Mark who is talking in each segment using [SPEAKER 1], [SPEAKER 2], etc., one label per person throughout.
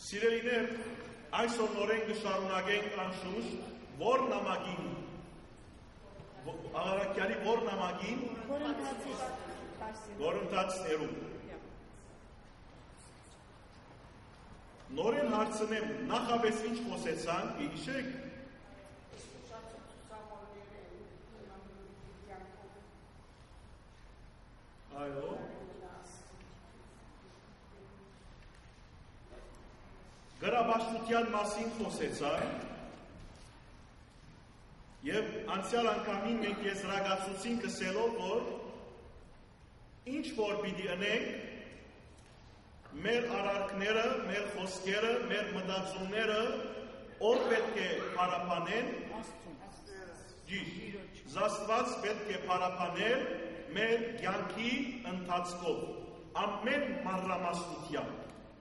[SPEAKER 1] Սիրելիներ, այսօր նորեն կշարունակենք անշուշտ որ նամակին, Աղարակյանի որ նամակին, Կորինթացիներում։ Նորեն հարցնեմ, նախապես ինչ խոսեցանք, հիշեք։ Այո։ Գրաբաշխության մասին խոսեցանք եւ անցյալ անգամին մենք եզրակացուցին կսելով, որ ինչ որ պիտի անենք մեր արարքները, մեր խոսքերը, մեր մտածումները ով պետք է փարապանեն Աստված պետք է փարապանել մեր կյանքի ընթացքով ամեն մանրամասնությամբ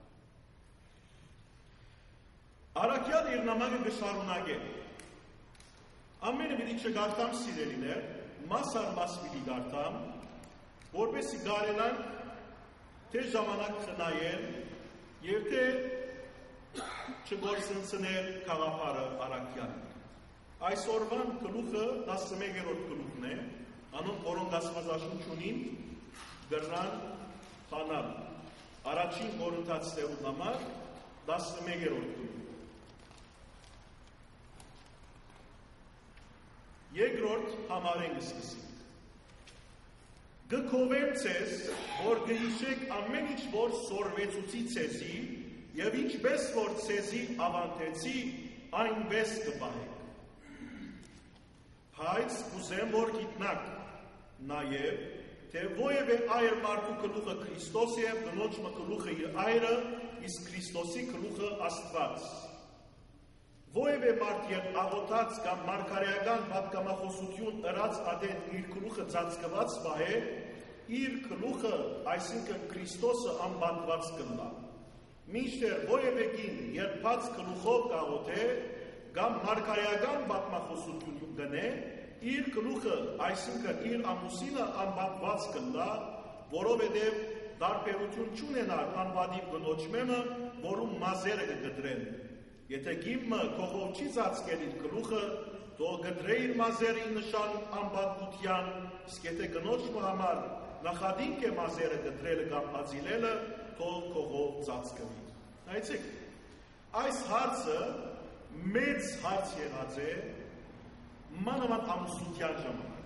[SPEAKER 1] Արաքյալ իր նամակը կշարունակե ամենը պիտի չգարտամ սիրելիներ մաս պիտի գարտամ որպեսզի կարենանք թե ժամանակ խնայել եւ թե չգործընծնել գաղափարը Արաքյալի այսօրվան գլուխը 11-րդ գլուխն է անոնք որոնք աստվածաշունչ ունին գրան բանալ առաջին Կորինթացիներու նամակ 11-րդ գլուխ Երկրորդ համարենք սկսենք Գկովեմ ցես, որ գիշեք ամեն ինչ որ սորվեցուցի ցեսի եւ ինչպես որ ցեսի ավանտեցի, այնպես կպահեք։ Հայց կուզեմ որ գիտնաք նաեւ թե ովևէ այր մարդու գլուխը Քրիստոս է, բնոջ գլուխը իր այրը, իսկ Քրիստոսի գլուխը Աստված։ Ովևէ մարդ եւ աղոթած կամ մարգարեական պատգամախոսություն ըրած ադեն իր գլուխը ծածկված բահե իր գլուխը այսինքն Քրիստոսը անբատված կլա մինչդեռ ովևէ կին երբած գլուխով կաղոթե կամ մարգարեական պատգամախոսություն գնե իր գլուխը այսինքն իր ամուսինը անբատված կլա որովհետեւ դարբերություն չունենար անվադիվ գնոջմենը որում մազերը կգտրեն Եթե գիմը կողով չի ծածկել իր գլուխը, թող գտրե իր մազերի նշան անբատության, իսկ եթե կնոջ համար նախադինք է մազերը գտրելը կամ հազիլելը, թող կողով ծածկվի։ Նայեցեք, այս հարցը մեծ հարց եղած է մանավանդ ամուսնության ժամանակ։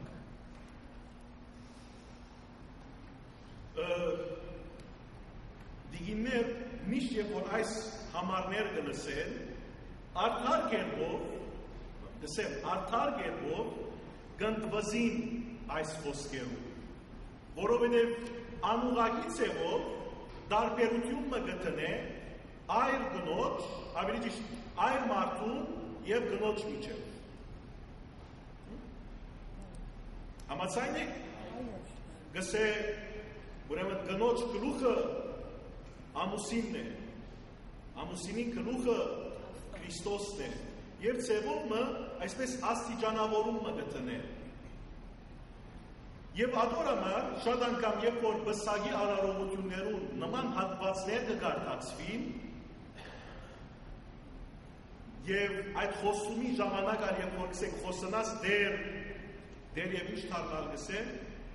[SPEAKER 1] Դիգիններ միշտ երբ որ այս համարներ կլսեն, արդար կերպով կընդվզին այս խոսքերում, որովհետև անուղակի ձևով տարբերություն մը գտնե այր գնոջ, ավելի ճիշտ այր մարդուն եւ գնոջ միջև։ Համաձայն եք։ Գսե ուրեմն գնոջ գլուխը ամուսինն է, ամուսինի գլուխը Քրիստոսն է, եւ ձևով մը այսպես աստիճանավորում մը գտնե։ Եվ ադորամար շատ անգամ երբ որ բսագի արարողություններուն նման հատվածներ կգարտացվին եւ այդ խոսումի ժամանակ ալ երբ որ կսենք խոսնած դեր եւ ինչ դառնալ գսեն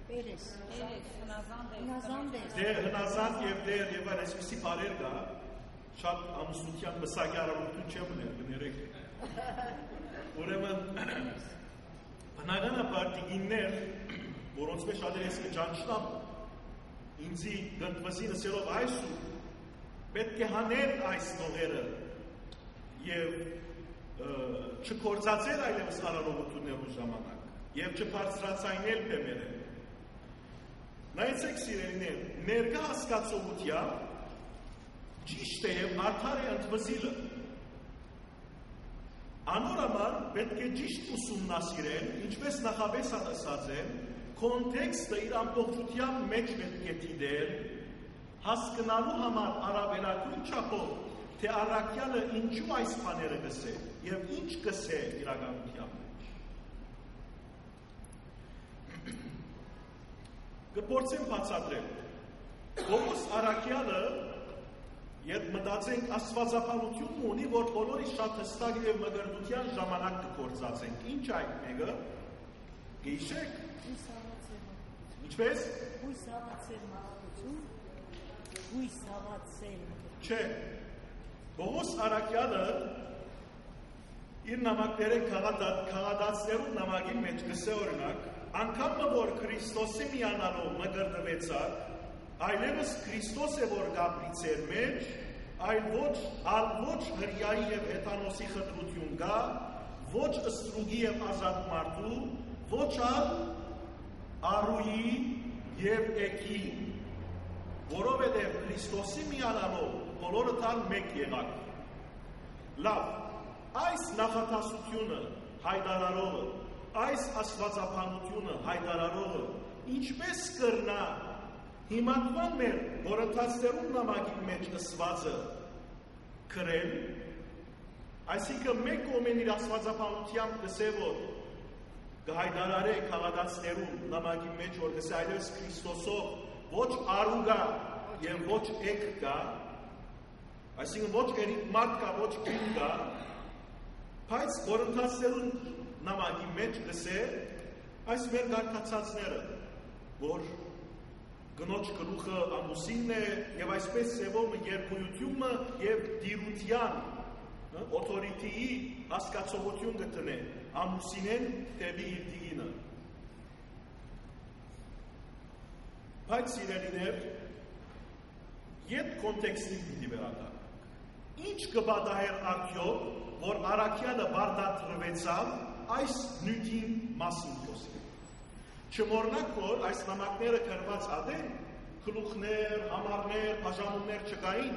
[SPEAKER 1] հնազանդ եւ դեր եւ այլ այսպիսի բարեր կա շատ ամուսնության բսակի արարողություն չեմ ուներ կներեք ուրեմն բնականաբար դիգիններ որոնց մեջ շատեր ես կճանչնամ ինձի գնդվզի նսելով այսու պետք է հանել այս նողերը եւ չկործացել այլևս արարողություններու ժամանակ եւ չբարձրացնել բեմերը Նայեցեք սիրելիներ, ներկա հասկացողությամբ ճիշտ է եւ արդար է ընդվզիլը։ Անորամար պետք է ճիշտ ուսումնասիրել, ինչպես նախապես ասած եմ, կոնտեքստը իր ամբողջությամբ մեջ պետք է դիտել, հասկանալու համար առավելագույն չափով, թե Արաքյալը ինչու այս բաները գսե եւ ինչ գսե իրականությամբ մեջ։ Կփորձեմ բացատրել։ Ողոս Արաքյալը Երբ մտածենք աստվածապանություն ունի, որ բոլորի շատ հստակ եւ մգրտության ժամանակ կգործածենք։ Ինչ այդ մեկը։ Գիշեք։ Ինչպես։
[SPEAKER 2] Հույս հավատացել մաղություն, հույս հավատացել։
[SPEAKER 1] Չէ։ Պողոս Արաքյալը իր նամակները քաղաքացիներու նամակի մեջ գսե օրինակ, անգամ որ Քրիստոսի միանալով մգրտվեցավ, այլևս Քրիստոս է որ գաբրիցեր մեջ, այլ ոչ հրյայի եւ հեթանոսի խտրություն գա, ոչ ստրուգի եւ ազատ մարդու, ոչ առուի եւ էքի, որովհետեւ Քրիստոսի միանալով բոլորը տալ մեկ եղակ։ Լավ, այս նախատասությունը հայտարարողը, այս աստվածապանությունը հայտարարողը ինչպես կրնա հիմատման մեր որընթացներում նամակի մեջ ըսվածը կրել, այսինքն մեկ կողմեն իր աստվածապանությամբ կսե որ կհայտարարե քաղաքացիներում նամակի մեջ որ կսե այլևս Քրիստոսով ոչ առու կա եւ ոչ էք կա, այսինքն ոչ մարդ կա, ոչ կին կա, բայց որընթացներում նամակի մեջ կսե այս մեր գարկացածները, որ գնոջ գլուխը ամուսինն է եւ այսպես սեվում երկույությունը եւ դիրության օթորիտիի հասկացողություն գտնե ամուսինեն տեւի իր դինը։ Բայց սիրելիներ, ետ կոնտեքստին պիտի վերադառնանք։ Ինչ կպատահեր արդյոք, որ Արաքյալը բարդատրվեցավ այս նյութին մասին խոսել։ Չմոռնանք, որ այս նամակները գրված ադեն, գլուխներ, համարներ, բաժանումներ չկային,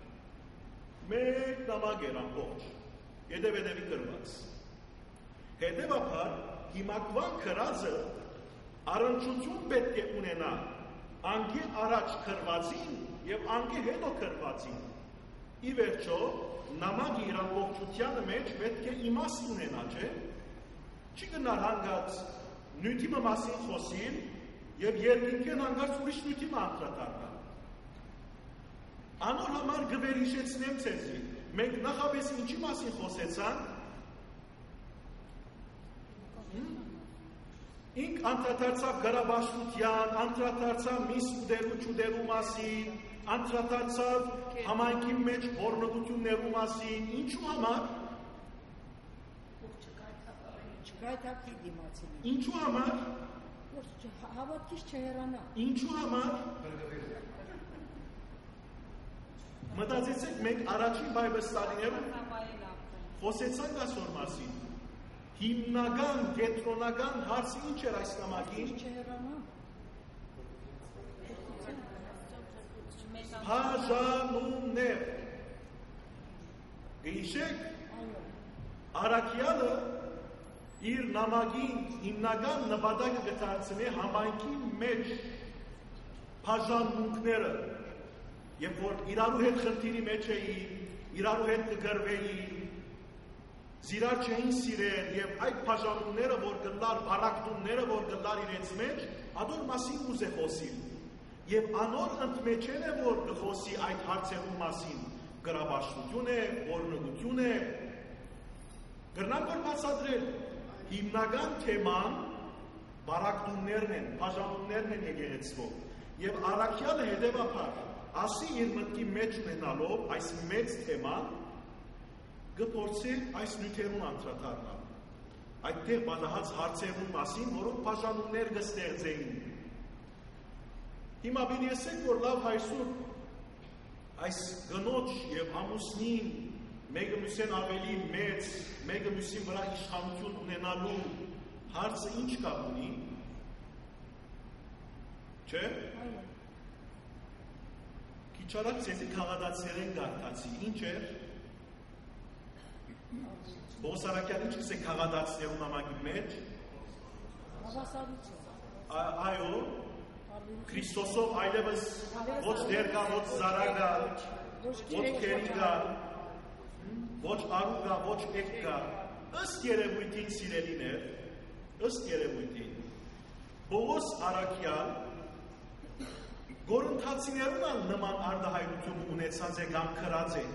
[SPEAKER 1] մեկ նամակ էր ամբողջ, հետևի գրված։ Հետևաբար, հիմակվան գրածը առնչություն պետք է ունենա անգի առաջ գրվածին եւ անգի հետո գրվածին։ Ի վերջո, նամակի իր ամբողջության մեջ պետք է իմաստ ունենա, չէ՞։ Չի գնալ հանգած նյութի մասին խոսիլ եւ երկինքեն հանգած ուրիշ նյութի անդրադառնալ։ Անոր համար գվերիժեցնեմ ցեզի։ Մենք նախապես ինչի մասին խոսեցանք։ Ինք անդրադարձավ գրաբաշխության, անդրադարձավ միս ուդերու չուդերու մասին, անդրադարձավ համայնքի մեջ բորնոգություններու մասին, ինչու համար։ Ինչու համար։
[SPEAKER 2] Հավատքից չհեռանա։
[SPEAKER 1] Ինչու համար։ Մտածեցեք, մենք առաջին բայբստալիներում խոսեցանք այսօր մասին։ Հիմնական, կենտրոնական հարցը ինչ էր այս նամակին։ Բաժանումներ։ Գիշեք, Արաքյալը իր նամակին հիմնական նպատակը կդարձնի համայնքի մեջ բաժանմունքները, երբ որ իրարու հետ խնդիրի մեջ էին, իրարու հետ կգրվեին, զիրար չէին սիրել եւ այդ բաժանումները, որ գլար բարակտումները, որ գլար իրենց մեջ, ադոր մասին ուզ է խոսիլ։ Եվ անոր ընդմեջեն է, որ կխոսի այդ հարցերու մասին, գրաբաշխություն է, օրնգություն է, գրնան որ բացադրել, հիմնական թեման բարակտումներն են, բաժանումներն են եկեղեցվով։ Եվ Արաքյալը հետևաբար, ասի իր մտքի մեջ ունենալով այս մեծ թեման, գփորձի այս նյութերուն անդրադառնալ։ Այդտեղ պատահած հարցերուն մասին, որոնք բաժանումներ կստեղծեին։ Հիմա բինեսեք, որ լավ հայսուր այս գնոջ եւ ամուսնին մեկը մյուսեն ավելի մեծ, մեկը մյուսին վրա իշխանություն ունենալու հարցը ինչ կապ ունի։ Չէ՞։ Քիչ արագ ցեզի քաղաքացիներեն գարտացի, ինչ էր։ Պողոս Արաքյալը ինչ է քաղաքացիներու նամակի մեջ։
[SPEAKER 2] Հավասարություն։
[SPEAKER 1] Այո, Քրիստոսով այլևս ոչ դերգա, ոչ զարագա, ոչ քերիգա, ոչ արուգա, ոչ էկգա, ըստ երևույթին սիրելիներ, ըստ երևույթին, Պողոս Արաքյալ Գորընթացիներուն ալ նման արդահայտություն ունեցած է կամ քրած է։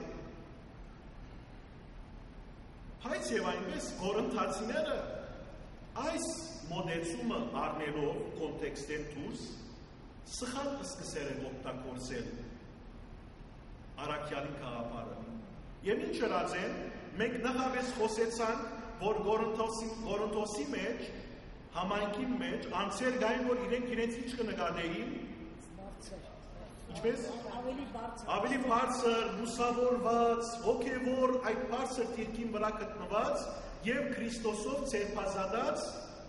[SPEAKER 1] Բայց եւ այնպես գորընթացիները այս մոդեցումը առնելով կոնտեքստեն դուրս սխալ սկսել են օգտագործել առաքյալի գաղափարը։ Եվ ինչ ըրած են, մենք նախապես խոսեցանք, որ Գորընթոսի մեջ, համայնքի մեջ, անձեր գային, որ իրենց ինչ կնկատեին, ինչպես? Ավելի բարձր, լուսավորված, հոգևոր, այդ բարձր դիրքին վրա գտնված եւ Քրիստոսով ցերպազատած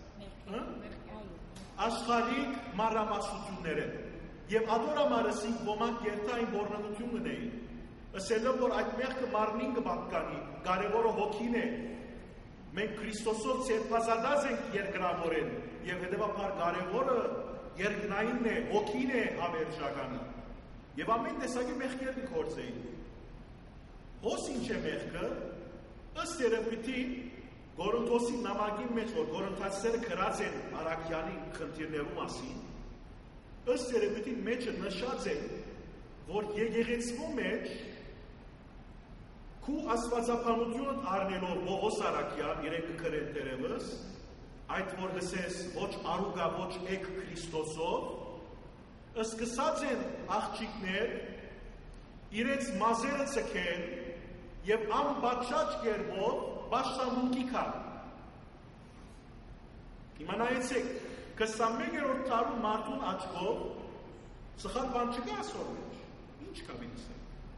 [SPEAKER 1] աշխարհիկ մանրամասնություններ են։ Եվ ադորամարսին ոմանք երթային բորնություն ունեին։ Ասելով, որ այդ մեղքը մարմնին կպատկանի, կարևորը հոգին է։ Մենք Քրիստոսով ցերպազատած ենք երկրավորեն եւ հետեւաբար կարևորը երկնայինն է, հոգին է հավերժականը։ Եվ ամեն տեսակի մեղքեր գործեին։ Հոս ինչ է մեղքը, ըստ երևույթին Գորընթոսի նամակի մեջ, որ գորընթացիները քրած են առաքյալի խնդիրներու մասին, ըստ երևույթին մեջը նշած է, որ եկեղեցու մեջ քու աստվածաբանությունը առնելով Պողոս առաքյալ իրենք քրեն դերևս, այդ որ գսես ոչ արուգա ոչ եկ Քրիստոսով, սկսած են աղջիկներ իրենց մազերը ցկեն եւ անպատշաճ կերպով պաշտամունքի կան։ Իմանայեցեք, 21-րդ դարու մարդուն աչքով սխալ բան չկա ասոր մեջ։ Ինչ կա վինսը։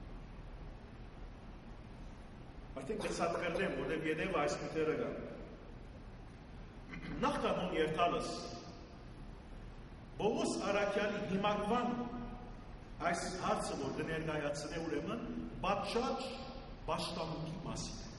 [SPEAKER 1] Արդեն կսատ կրդեմ, որտեղ ետև այս միտերը կա։ Նախ կանոն երթալս Պողոս առաքյալի հիմակվան այս հարցը, որ կներկայացնե ուրեմն, պատշաճ պաշտամունքի մասին է։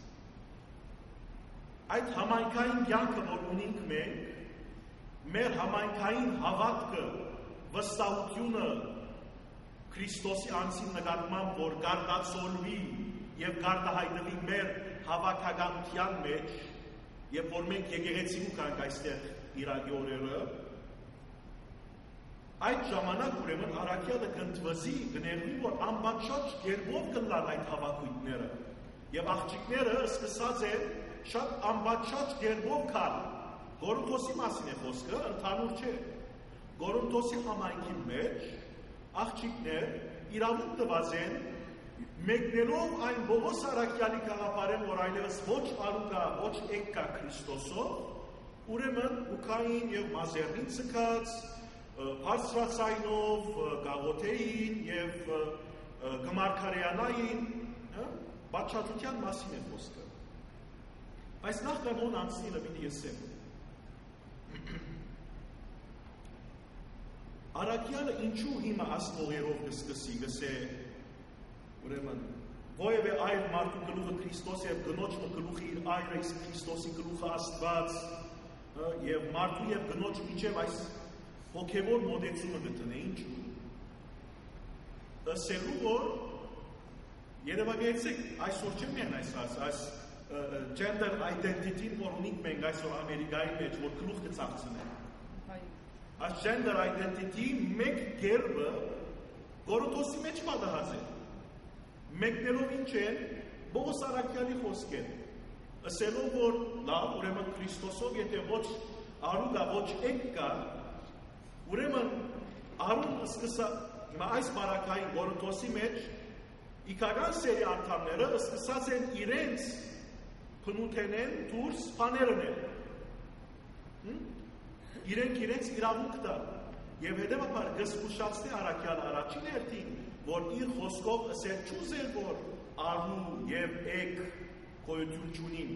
[SPEAKER 1] Այդ համայնքային կյանքը, որ ունենք մենք, մեր համայնքային հավատքը, վստահությունը Քրիստոսի անձին նկատմամբ, որ գարտացոլվի եւ գարտահայտվի մեր հավաքականության մեջ, եւ որ մենք եկեղեցու կանք այստեղ իրագի օրերը, այդ ժամանակ ուրեմն առաքյալը կընդվզի, կներվի, որ անպատշաճ կերպով կլան այդ հավաքույթները եւ աղջիկները սկսած են շատ անպատշաճ կերպով կան։ Գորընթոսի մասին է խոսքը, ընդհանուր չէ։ Գորընթոսի համայնքի մեջ աղջիկներ իրավունք տված են մեկնելով այն Պողոս առաքյալի գաղափարեն, որ այլևս ոչ արուգա, ոչ եկ կա Քրիստոսով, ուրեմն ուքային եւ մազերնին ցկած բարձրացայնով գաղոթեին եւ գմարքարյանային պատշաճության մասին է խոսքը։ Բայց նախ կանոն անցնիլը պիտի եսեմ։ Առաքյալը ինչու հիմա ասնողերով կսկսի, գսե ուրեմն ովևէ այլ մարդու գլուխը Քրիստոս եւ գնոջը գլուխը իր այրը իսկ Քրիստոսի գլուխը Աստված եւ մարդու եւ գնոջ միջև այս հոգևոր մոդեցումը գտնե ինչու։ Ասելու որ երևակայեցեք այսօր չեմ միայն այս gender identity-ն որ ունենք մենք այսօր Ամերիկայի մեջ որ գլուխ կծախցնեն։ Այս gender identity մեկ կերպը Գորընթոսի մեջ պատահած է։ Մեկնելով ինչ են Պողոս առաքյալի խոսքեր։ Ասելով որ լավ ուրեմն Քրիստոսով եթե ոչ արուգա ոչ եկ կա ուրեմն արուն սկսա հիմա այս բարակային Գորընթոսի մեջ իքական սերի անդամները սկսած են իրենց փնութենեն դուրս բաներն են իրենց իրավունք տա եւ հետեւաբար գսկուշացնի առաքյալ առաջին հերթին որ իր խոսքով ասել չուզել որ արու եւ եկ գոյություն չունին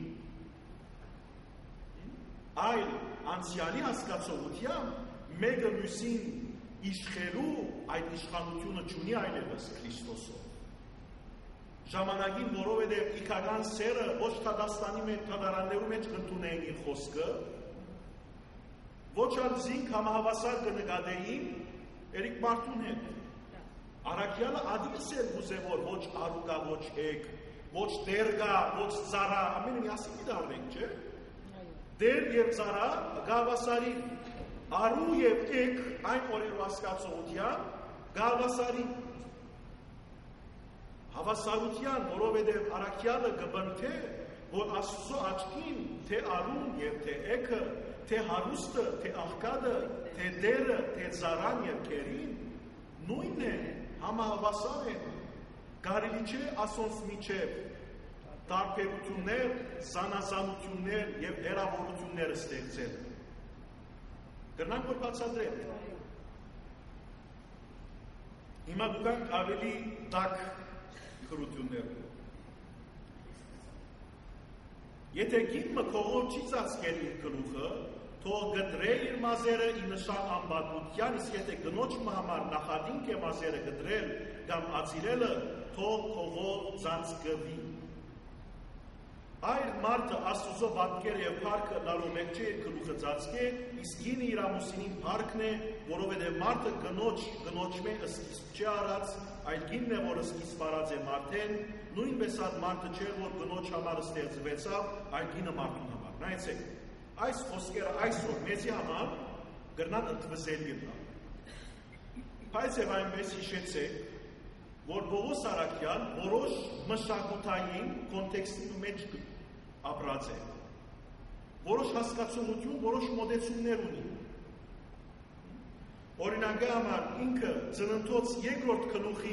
[SPEAKER 1] այլ անցյալի հասկացողությամբ մեկը մյուսին իշխելու այդ իշխանությունը չունի այլևս Քրիստոսով։ Ժամանակին, որովհետև իքական սերը ոչ Թադաստանի մեջ թադարաններու մեջ կընդունեին իր խոսքը, ոչ ալ զինք համահավասար կնկատեին երիկ մարդուն հետ։ Առաքյալը ադիմս էր ուզե որ ոչ արուգա, ոչ եկ, ոչ դերգա, ոչ ծառա, ամենը միասին մի դառնենք, չէ։ Դեր եւ ծառա գավասարի արու եւ եկ այն օրերու հասկացողության գավասարի հավասարության, որովհետև առաքյալը կբնթե, որ Աստծո աչքին թե արուն եւ թե էքը, թե հարուստը, թե աղքատը, թե դերը, թե ծառան եւ քերին նույնն է, համահավասար են։ Կարելի չէ ասոնց միջև տարբերություններ, զանազանություններ եւ հերավորություններ ստեղծել։ Կրնանք որ բացատրել։ Հիմա դուք ավելի տաք քրություններ։ Եթե գինը քողով չի ծածկել իր գլուխը, թող գդրե իր մազերը ի նշան անբատմության, իսկ եթե գնոջ համար նախադինք է մազերը գդրել կամ ածիրելը, թող քողով ծածկվի։ Այր մարդը Աստուծո պատկերը եւ փառքը լալու մեջ չէ գլուխը ծածկե, իսկ գինը իր ամուսինին փառքն է, որովհետեւ մարդը գնոջմե սկիզբ չի արած, այլ գինն է, որը սկիզբ արած է մարդեն, նույնպես այդ մարդը չէ, որ գնոջ համար ստեղծվեցավ, այլ գինը մարդուն համար։ Նայեցեք, այս խոսքերը այսօր մեզի համար գրնան ընդվզելի են։ Բայց եւ այնպես հիշեցեք, որ Պողոս առաքյալ որոշ մշակութային կոնտեքստի մեջ ապրած է, որոշ հասկացողություն, որոշ մոտեցումներ ունի։ Օրինակի համար ինքը ծննդոց երկրորդ գլուխի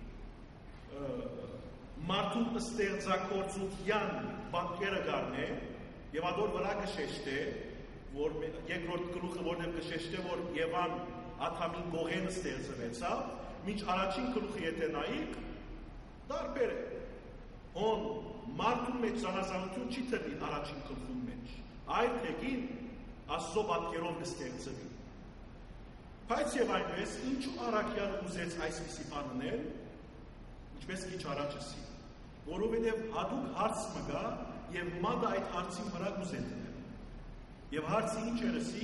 [SPEAKER 1] մարդու ստեղծագործության պատկերը գարնե եւ ադոր վրա կշեշտե, որ երկրորդ գլուխը որտեղ կշեշտե, որ Եվան Ադամին գողեն ստեղծվեցավ, մինչ առաջին գլուխը եթե նայեք, տարբեր է։ On մարդու մեջ զանազանություն չի թվի առաջին գլխում մեջ, այլ թեկին Աստծո պատկերով կստեղծվի։ Բայց եւ այնպես, ինչու առաքյալը ուզեց այսպիսի բան անել, ինչպես քիչ առաջ ասի, որովհետեւ հատուկ հարց մգա եւ մադը այդ հարցի վրա կուզեն դնել։ Եվ հարցը ինչ էր ասի,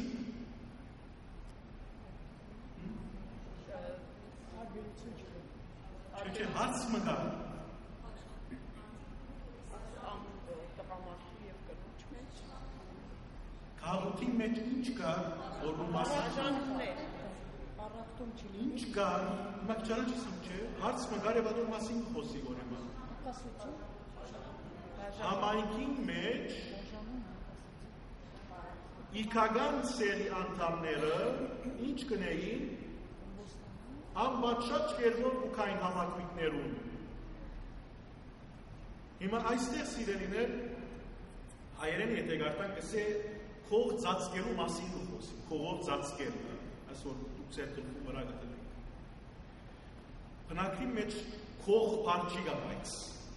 [SPEAKER 1] Չէ, հարց մգա։ Քաղուտի մեջ ինչ կա, որ մասնական
[SPEAKER 2] առախտում չլինի։
[SPEAKER 1] Ինչ կա, մակչարը չսիմ չէ, հարց մգար եւ ադոր մասին խոսի գորեմա։ Համայնքին մեջ իքական սերի անդամները ինչ կնեին, անբաչած կերվով ու կային համակույտներում։ Հիմա այստեղ սիրելիներ, հայերեն եթե գարտան կսե քող ծածկելու մասին խոսի, քողով ծածկել, այսօր դուք ձեր գլխում վրա գտնեք։ Բնակի մեջ քող պարչի գա բայց։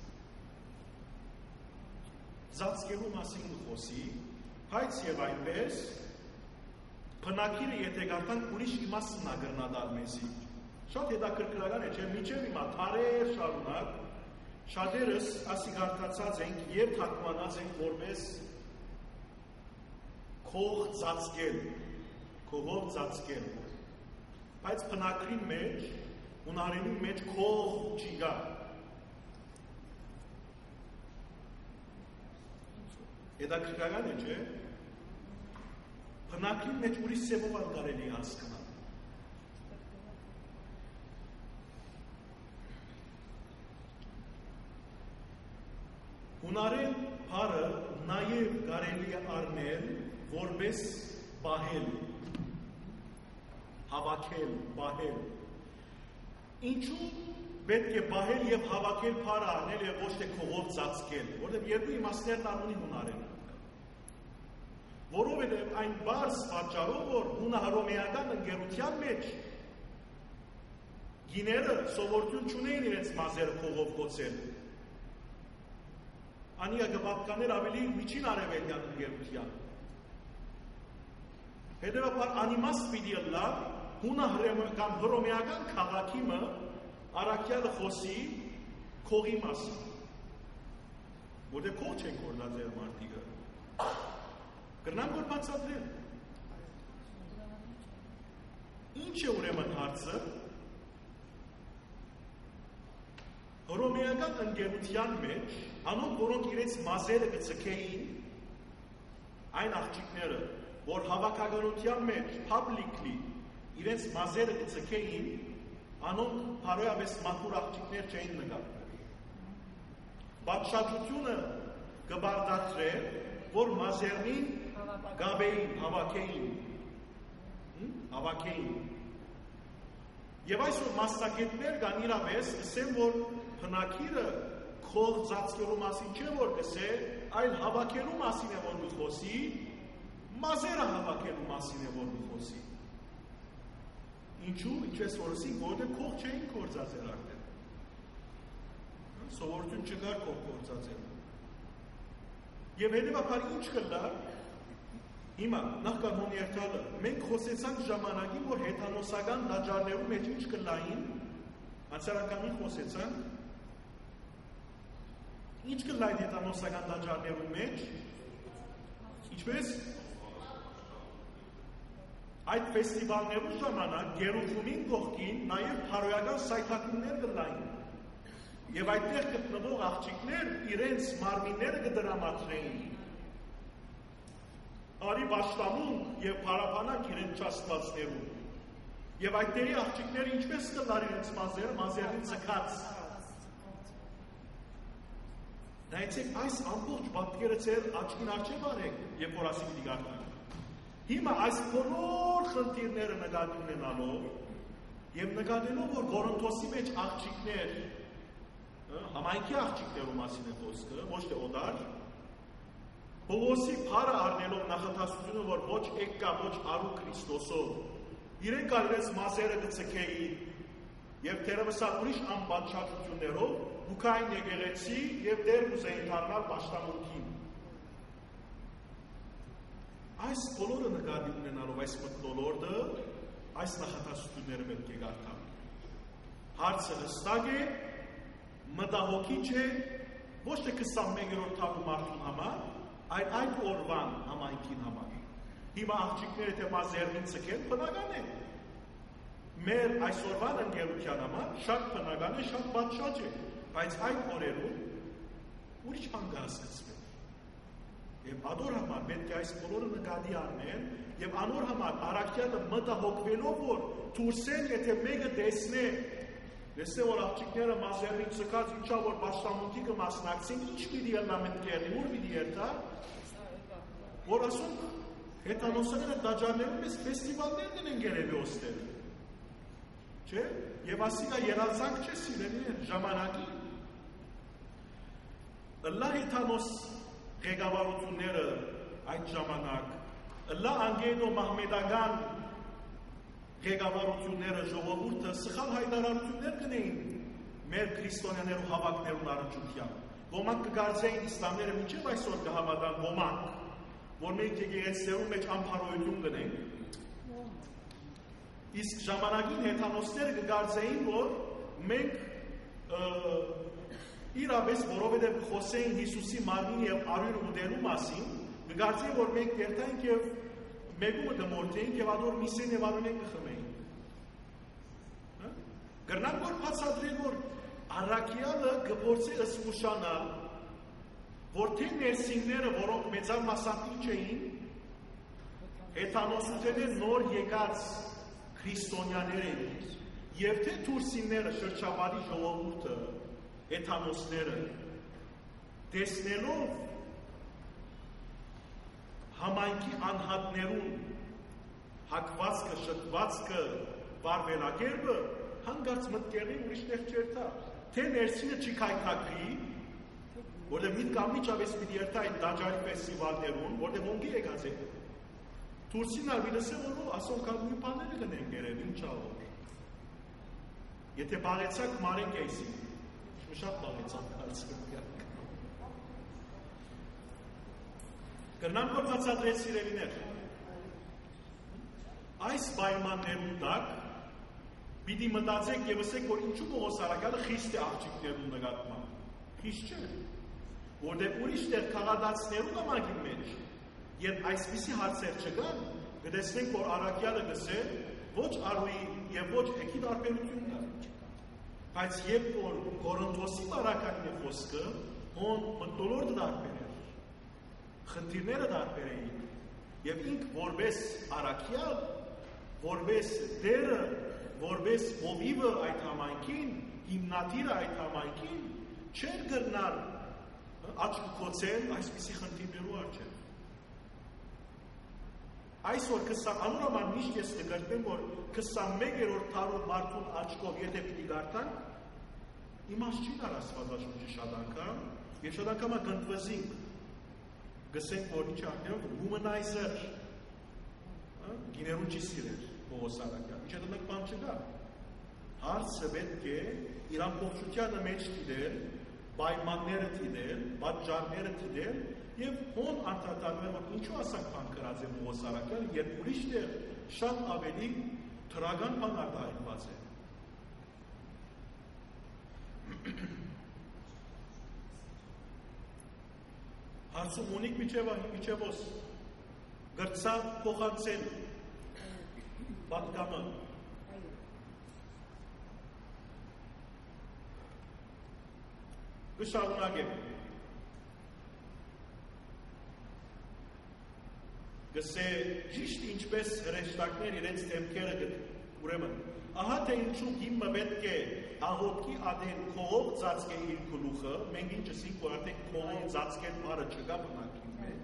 [SPEAKER 1] Ծածկելու մասին խոսի, բայց եւ այնպես, բնակիրը եթե գարտան ուրիշ իմաստն ագրնադար մեզի։ Շատ հետաքրքրական է, չէ՞, մինչև հիմա թարեր շարունակ շատերս ասի գարտացած ենք եւ թարգմանած ենք որպես քող ծածկել, քողով ծածկել։ Բայց բնակրի մեջ, ունարենի մեջ քող չի գա։ Հետաքրքրական է, չէ՞։ Բնակրի մեջ ուրիշ սեվով կարելի հասկանալ։ Հունարեն հարը նաև կարելի է առնել որպես պահել, հավաքել, պահել։ Ինչու պետք է պահել եւ հավաքել հարը առնել եւ ոչ թե քողով ծածկել, որովհետեւ երկու իմաստներն ունի հունարենը։ Որովհետեւ այն բարձ պատճառով, որ հունահռոմեական ընկերության մեջ գիները սովորություն չունեին իրենց մազերը քողով կոծել։ Անիա գբապկաներ ավելի միջին արևելյան ընկերության։ Հետևաբար անիմաստ պիտի ըլլա հունահռոմեական հռոմեական քաղաքիմը առաքյալը խոսի քողի մասին։ Որտեղ քող չեն կորնա ձեր մարդիկը։ Կրնանք որ բացատրել։ Ինչ է ուրեմն հարցը։ Հռոմեական ընկերության մեջ անոնք, որոնք իրենց մազերը կցկեին, այն աղջիկները, որ հավաքականության մեջ publicly իրենց մազերը կցկեին, անոնք բարոյապես մաքուր աղջիկներ չէին նկատվել։ Պատշաճությունը կբարդացրեր, որ մազերնին գաբեին, հավաքեին։ Եվ այսօր մասնակետներ կան իրապես, ասեմ, որ հնակիրը քող ծածկելու մասին չէ, որ կսե, այլ հավաքելու մասին է, որ գխոսի, մազերը հավաքելու մասին է, որ գխոսի։ Ինչու, ինչպես որ ասինք, որտեղ քող չէին կործածել արդեն։ Սովորություն չկար քող կործածել։ Եվ հետևաբար ինչ կլար, հիմա նախքան հոն երթալը, մենք խոսեցանք ժամանակին, որ հեթանոսական դաջարներու մեջ ինչ կլային, անցարանքամին խոսեցանք, ինչ կլային հեթանոսական դաջարներու մեջ, ինչպես այդ ֆեստիվալներու ժամանակ գերուխումին կողքին նաև փարոյական սայթակումներ կլային եւ այդտեղ գտնվող աղջիկներ իրենց մարմինները կդրամատրեին արի պաշտամունք եւ փարապանակ իրենց ճաստվածներու եւ այդտեղի աղջիկները ինչպես կլար իրենց մազերին ցկած դայցեք այս ամբողջ պատկերը ծեր աչքին արջև արեք երբ որ ասի պիտի գարտանք հիմա այս բոլոր խնդիրները նկատի ունենալով եւ նկատելով որ Կորինթոսի մեջ աղջիկներ համայնքի աղջիկներու մասին է խոսքը ոչ թե օդար Պողոսի փառը առնելով նախատասությունը որ ոչ եկկա ոչ արու Քրիստոսով իրենք կարելի մազերը գցկեին եւ թերևս ուրիշ անպատշաճություններով Ուկրաին եկեղեցի եւ դեր ուզեին դառնալ պաշտամունքին Այս բոլորը նկատի ունենալով այս մթնոլորտը, այս նախատասությունները պետք է գարտան։ Հարցը հստակ է, մտահոգի չէ, ոչ թե 21-րդ թվականի մարդուն համար, այլ այդ օրվան համայնքին համար։ Հիմա աղջիկները թե մազերնին ցկեն բնական է։ Մեր այսօրվան ընկերության համար շատ բնական է, շատ պատշաճ է, բայց այդ օրերում ուրիշ բան կհասկացվի։ Եվ անոր համար պետք է այս բոլորը նկատի առնեն եւ անոր համար առաքյալը մտահոգվելով որ դուրսեն եթե մեկը տեսնե որ աղջիկները մազերին ցկած ինչա որ պաշտամունքի կմասնակցին ինչ պիտի ելնա մտքերի ուր պիտի երթա որ ասում հետանոսները դաջարներում ես ֆեստիվալներ դեն գերեւի ոստեր չէ եւ ասիկա երազանք չէ սիրելի ժամանակի լա հետանոս ղեկավարությունները այդ ժամանակ լա անգենո մահմեդական ղեկավարությունները ժողովուրդը սխալ հայտարարություններ կնեին մեր քրիստոնյաներու հավաքներուն առնչությամբ ոմանք կգարձեին իսլամները մինչև այսօր կհավատան ոմանք որ մենք եկեղեցիներու մեջ անփարոյություն կնենք իսկ ժամանակին հեթանոսները կգարձեին որ մենք իրապես որովհետև խոսեին Հիսուսի մարմինի եւ արյունը ուտելու մասին, կգարձեին որ մենք երթանք եւ մեկումը կմորթեինք եւ ադոր միսեն եւ արյունեն կխմեին։ Գրնանք որ բացատրեն որ առաքյալը կփորձի ըսկուշանալ, որ թե ներսինները, որոնք մեծար մասամբ չէին, հեթանոսությունները նոր եկած քրիստոնյաներ էին, եւ թե դուրսինները շրջապատի ժողովուրդը Էթանոսները տեսնելով համայնքի անհատներուն հակվածքը, շտվածքը, բարվելակերպը հանգարց մտքերի ուրիշ տեղ չերթա։ Թե ներսինը չի քայքակրի, որտեղ միտ կամ միջավես պիտի երթա այդ դաջարի ֆեստիվալներուն, որտեղ ոնքի եկած է։ Դուրսին ալվինս է որ ասոն կազմի բաները կնենք երև, ինչ ավոր։ Եթե բարեցակ մարենք էյսի, շատ բաղեցան հարցը։ Կրնանք որ բացատրեց սիրելիներ, այս պայմաններում տակ պիտի մտածեք եւ ասեք, որ ինչու Պողոս առաքյալը խիստ է աղջիկներուն նկատմամբ։ Խիստ չէ, որտեղ ուրիշ տեղ քաղաքացիներու նամակի մեջ, երբ այսպիսի հարցեր չկան, կտեսնենք, որ առաքյալը գսե ոչ արուի եւ ոչ հեքի տարբերություն կա։ Բայց երբ որ Կորինթոսի առաքյալի խոսքը, հոն մտոլորտը տարբեր էր, խնդիրները տարբեր էին, եւ ինք որպես առաքյալ, որպես դերը որպես ովիվը այդ համայնքին, հիմնադիրը այդ համայնքին, չեր գրնար աչք կոծել այսպիսի խնդիրներու առջև։ Այսօր անորոման միշտ ես նկատեմ, որ 21-րդ դարու մարդուն աչքով եթե պիտի գարտանք, իմաստ չի դար Աստվածաշունչի շատ անգամ, եւ շատ անգամ գնդվզինք, գսենք, որ ինչ անգամ womanizer, գիներուն չի սիրեր Պողոս Արաքյան, ինչ այդ մեկ բան չկա։ Հարցը պետք է իր ամբողջությանը մեջ դիտել, պայմանները դիտել, պատճառները դիտել եւ հոն արտադրել, որ ինչու ասանք բան կրած է Պողոս Արաքյանը, երբ ուրիշ դեր շատ ավելի թրագան բան արտահայտված է։ Հարցում ունիք միջևոս գրծա փոխանցել պատկամը։ Գշարունակեմ։ Գսե ճիշտ ինչպես հրեշտակներ իրենց դեմքերը ուրեմն ահա թե ինչու հիմը պետք է աղոտքի ադեն քով ծածկե իր գլուխը, մենք ինչ ասենք, որ արդեն քով ծածկել բառը չկա բնակի մեջ։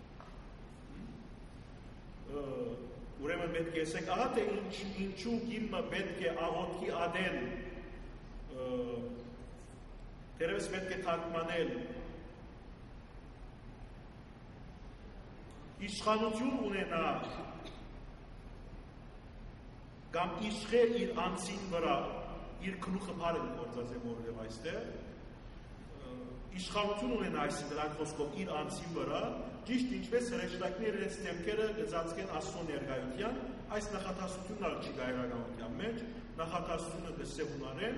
[SPEAKER 1] Ուրեմն պետք է ասենք, ահա թե ինչու հիմը պետք է աղոտքի ադեն դերևս պետք է թարգմանել իշխանություն ունենա կամ իշխեր իր անձին վրա իր գլուխը բարեն գործած է որև այստեղ իշխանություն ունենա այսինքն այդ խոսքով իր անձին վրա ճիշտ ինչպես հրեշտակները իրենց դեմքերը գծածկեն Աստծո ներկայության այս նախատասությունն ալ չի գայրականության մեջ նախատասությունը գսե հունարեն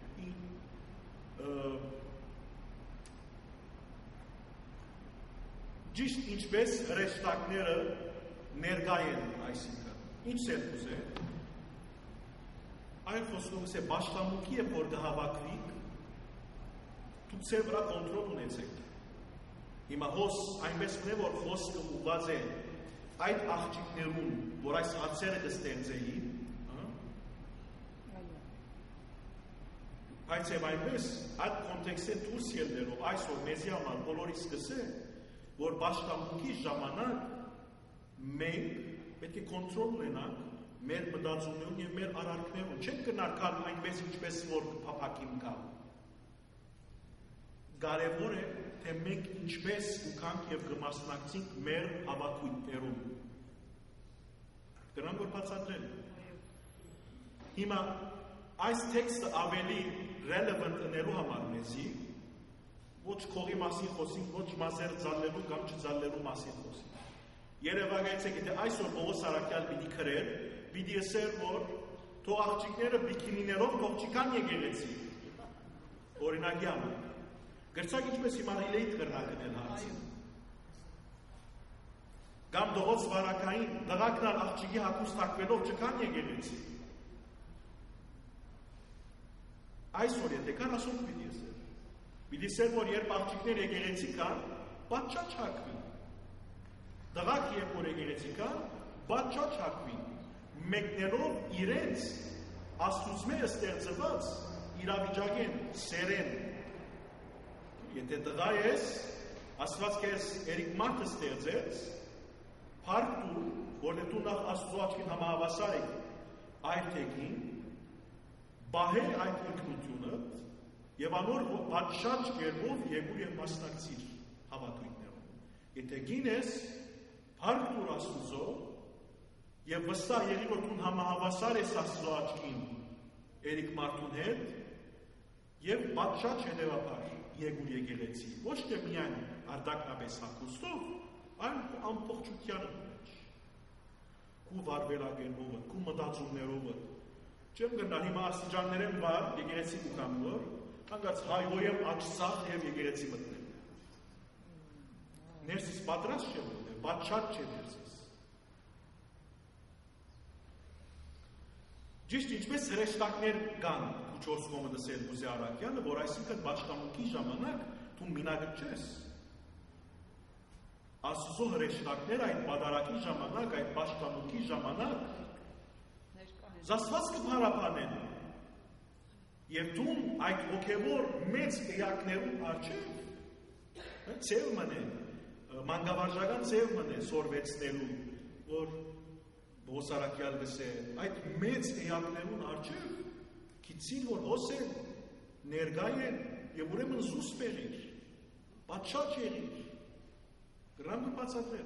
[SPEAKER 1] ճիշտ ինչպես հրեշտակները ներկայ են այսինքն ինչ սերտուզ է այն խոսքով է բաշխամունքի է որ գհավաքվիկ դու ծե վրա կոնտրոլ ունեցեք հիմա հոս այնպես մնե որ խոսքը ուղված է այդ աղջիկներուն որ այս հարցերը կստեղծեին Բայց եւ այնպես այդ կոնտեքստը դուրս ելնելով այսօր մեզի համար բոլորիս կսե որ բաշխամունքի ժամանակ մենք պետք է կոնտրոլ ունենանք մեր մտածումներուն եւ մեր արարքներուն չենք կնարկալ այնպես ինչպես որ փափակին կա կարևոր է թե մենք ինչպես ուքանք եւ կմասնակցենք մեր հավաքույթներուն դրանք որ բացատրել հիմա այս տեքստը ավելի relevant ընելու համար մեզի ոչ քողի մասին խոսենք, ոչ մազեր ձալելու կամ չձալելու մասին խոսենք։ Երևակայեցեք, եթե այսօր Պողոս Արաքյան պիտի քրեր, պիտի ասեր, որ թող աղջիկները բիկինիներով թող չկան եկեղեցի։ Օրինակի համար։ Գրծակ ինչպես հիմա ռիլեյթ կրնակնել հարցին։ Կամ դողոց վարակային դղակնալ աղջիկի հակուստ հակվելով չկան եկեղեցի։ Այսօր եթե կան ասոք պիտի ասեր։ Պիտի սեր, որ երբ աղջիկներ եկեղեցի կան, պատճա չակվին։ Դղակ երբ որ եկեղեցի կան, պատճա չակվին։ Մեկներով իրենց աստուծմերը ստեղծված իրավիճակեն, սերեն։ Եթե դղա ես, աստված կես երիք մարդը ստեղծեց, պարկ դու, որ դու նախ աստուծո աչքին համահավասար եք այդ թեկին, բահել այդ ինքնությունը եւ անոր պատշաճ կերպով եկու եւ մասնակցիր հավատույթներով։ Եթե գինես փառք տուր Աստուծո եւ վստահ եղի որ դու համահավասար ես Աստծո աչքին երիկ մարդուն հետ եւ պատշաճ հետեւաբար եկու եկեղեցի։ Ոչ թե միայն արտակնապես հակոստով, այլ ամբողջության մեջ։ Քու վարվելակերպով, քու մտածումներով Չեմ գնալ հիմա աստիճաններ եմ բար եկեղեցի կուկամ որ, հանգած հայհոյեմ աջսաղ և եկեղեցի մտնել։ Ներսիս պատրաստ չեմ մտնել, պատշատ չէ ներսիս։ Ճիշտ ինչպես հրեշտակներ կան քուչորս կոմը դսել Բուզե Արաքյանը, որ այսինքն բաշխամունքի ժամանակ դու մինագը չես։ Աստծո հրեշտակներ այդ պատարակի ժամանակ, այդ բաշխամունքի ժամանակ Զաստված կփարապանեն։ Եվ դու այդ հոգևոր մեծ էակներում արջև ծև մնե, մանգավարժական ծև մնե սորվեցնելու, որ Բոսարակյալ գսե, այդ մեծ էակներուն արջև կիցին, որ հոսեն, ներգայ են և ուրեմն զուս պեղիր, պատշաչ եղիր, գրամ կպացատրել։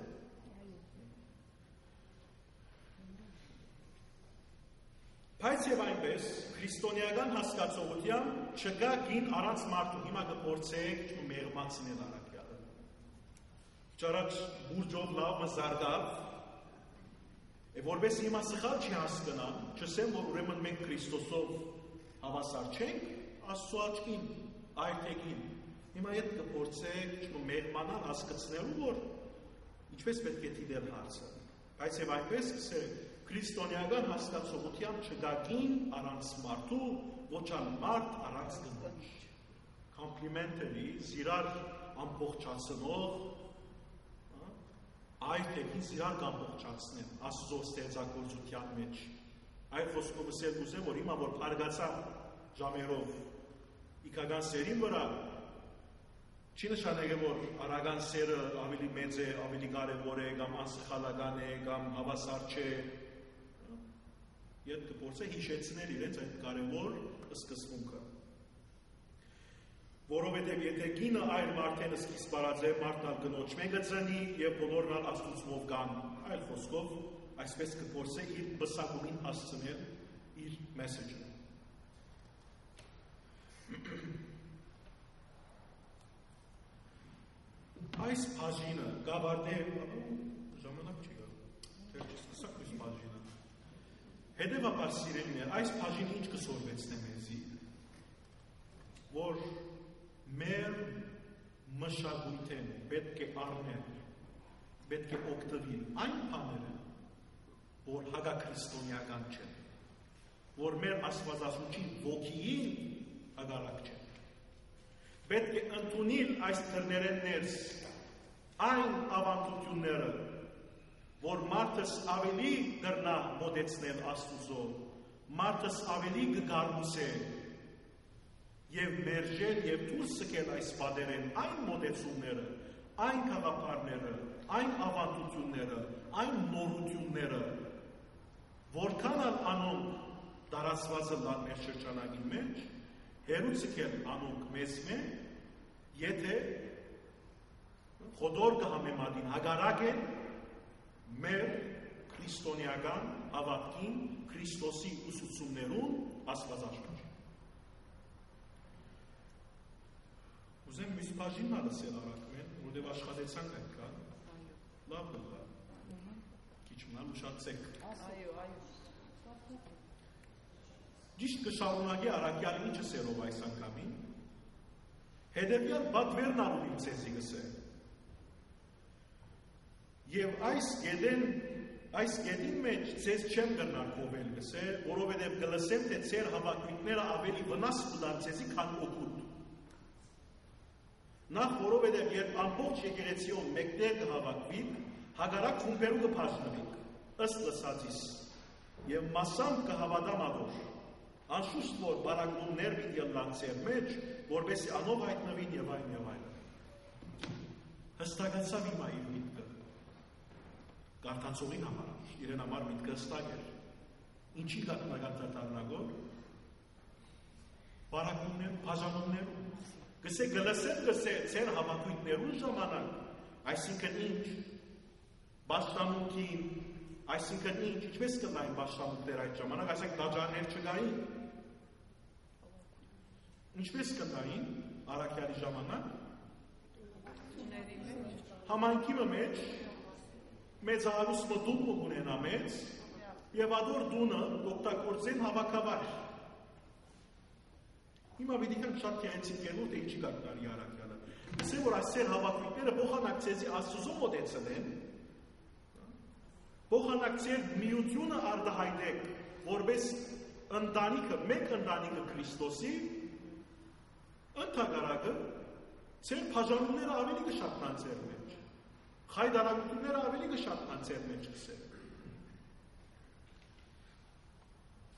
[SPEAKER 1] Բայց և այնպես, քրիստոնեական հասկացողությամբ չկա գին առանց մարդու, հիմա կփորձեք մեղմացնել առակյալը։ Ճարաչ բուրջով լավ մզարդավ, որպես հիմա սխալ չի հասկնամ, չսեմ, որ ուրեմն մենք Քրիստոսով հավասար չենք, Աստծո աչքին, այրտեգին։ Հիմա ետ կփորձեք մեղմանալ հասկացնելու, որ ինչպես պետք է դիտել հարցը։ Բայց և այնպես կսեք, քրիստոնեական հասկացողությամբ չգագին առանց մարդու, ոչ ան մարդ առանց գնոջ։ Կոմպլիմենտերի, զիրար ամբողջացնող, այրտեգին զիրար կամբողջացնեն Աստծո ստեղծագործության մեջ։ Այդ խոսքով ասել ուզե, որ հիմա որ փարգացա ժամերով իքական սերին վրա, չի նշանակե, որ արական սերը ավելի մեծ է, ավելի կարևոր է, կամ անսխալական է, կամ հավասար չէ։ Ետ կփորձե հիշեցնել իրենց այդ կարևոր սկզբունքը։ Որովհետև եթե գինը այլ մարդեն սկիզբ բարած է, մարդն ալ գնոջ մեկը ծնի և բոլորն ալ աստուծմով կան, այլ խոսքով, այսպես կփորձե իր բսակումին հասցնել իր մեսեջը։ Այս բաժինը գավարդե ժամանակ չի գա, թեր չսկսակ այս բաժինը։ Հետևաբար սիրելին է, այս բաժինը ինչ կսորվեցնե մեզի, որ մեր մշակույթեն պետք է առնել, պետք է օգտվել այն բաները, որ հագաքրիստոնեական չեն, որ մեր Աստվածաշունչի ոգիին հագարակ չեն։ Պետք է ընդունել այս դռներեն ներս այն ավանդությունները, որ մարդս ավելի դռնա մոտեցնել Աստուծո, մարդս ավելի կգարմուսե և մերժել և դուրս սկել այս պատերեն այն մոտեցումները, այն կաղապարները, այն ավանդությունները, այն նորությունները, որքան ալ անոնք տարածվածը լան մեր շրջանագի մեջ, հերու սկել անոնք մեզ մե, եթե խոդոր կհամեմատին հագարակ են մեր քրիստոնեական հավատքին, Քրիստոսի ուսուցումներուն Աստվածաշունչ։ Ուզեմ մյուս բաժինն ալսել առակմեն, որտև աշխատեցանք այդ կա, լավ գլխա, քիչ մնալ ուշացեք։ Ճիշտ կշարունակի առակյալի ինչը սերով այս անգամին, հետևյալ բատվերն անում իմ ցեզի գսե։ Եվ այս գետին մեջ ցեզ չեմ գրնար կովել գսե, որովհետև գլսեմ, թե ծեր հավաքույթները ավելի վնաս կդան ցեզի, քան օգուտ։ Նախ որովհետև երբ ամբողջ եկեղեցիով մեկտեղ կհավաքվիք, հագարակ խումբերու կբաժնվիք, ըստ լսածիս, և մասամբ կհավատամավոր, անշուշտ որ բարակումներ պիտի ըլլան ձեր մեջ, որպեսզի անով հայտնվին և այն և այն։ Հստակացավ հիմա իր միտքը, կարդացողին համար, իրեն համար միտքը հստակ էր, ինչի գատնագանցատարնագոր, բարակումներ, բաժանումներ, գսե գլսեմ գսե ծեր հավաքույթներուն ժամանակ, այսինքն ինչ, բաշտամունքին, այսինքն ինչ, ինչպես կլային բաշտամունքներ այդ ժամանակ, այսինք դաջարներ չգային, ինչպես կլային առակյալի ժամանակ, համայնքի մեջ, մեծ հարուստ մտում ունենա մեծ, և ադոր դունը օգտագործեն հավաքավար։ Հիմա վիդիկան շատ կյանցին կերնու, թե ինչի կարգարի առակյալը։ Ասե, որ ասեր հավաքույթները բոխանակցեզի Աստուծո մոտեցել են, բոխանակցեր միությունը արդահայտեք, որպես ընտանիքը, մեկ ընտանիքը Քրիստոսի, ընդհակարակը, ծեր բաժանումները ավելի կշատնան ծեր մեջ, խայդարակությունները ավելի կշատնան ծեր մեջ կսեր։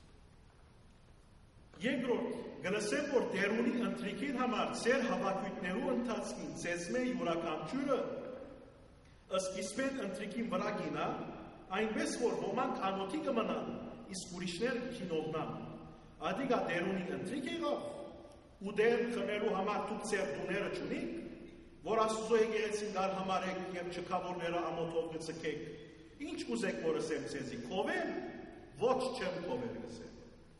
[SPEAKER 1] Երկրորդ, գնասեմ, որ դերունի ընտրիքին համար ծեր հավաքույթներու ընթացքին ծեզմե յուրաքանչյուրը սկիզբեն ընտրիքին վրա գինա, այնպես որ ոմանք անոթի կմնան, իսկ ուրիշներ կինովնան։ Ադիգա դերունի ընտրիք եղավ, ու դեր խմելու համար դուք ծեր դուները չունիք, որ Աստծո եկեղեցին գալ համարեք և չքավորները ամոթով գծկեք, ինչ կուզեք որ ասեմ ձեզի, քովեն, ոչ չեմ քովել գսեմ։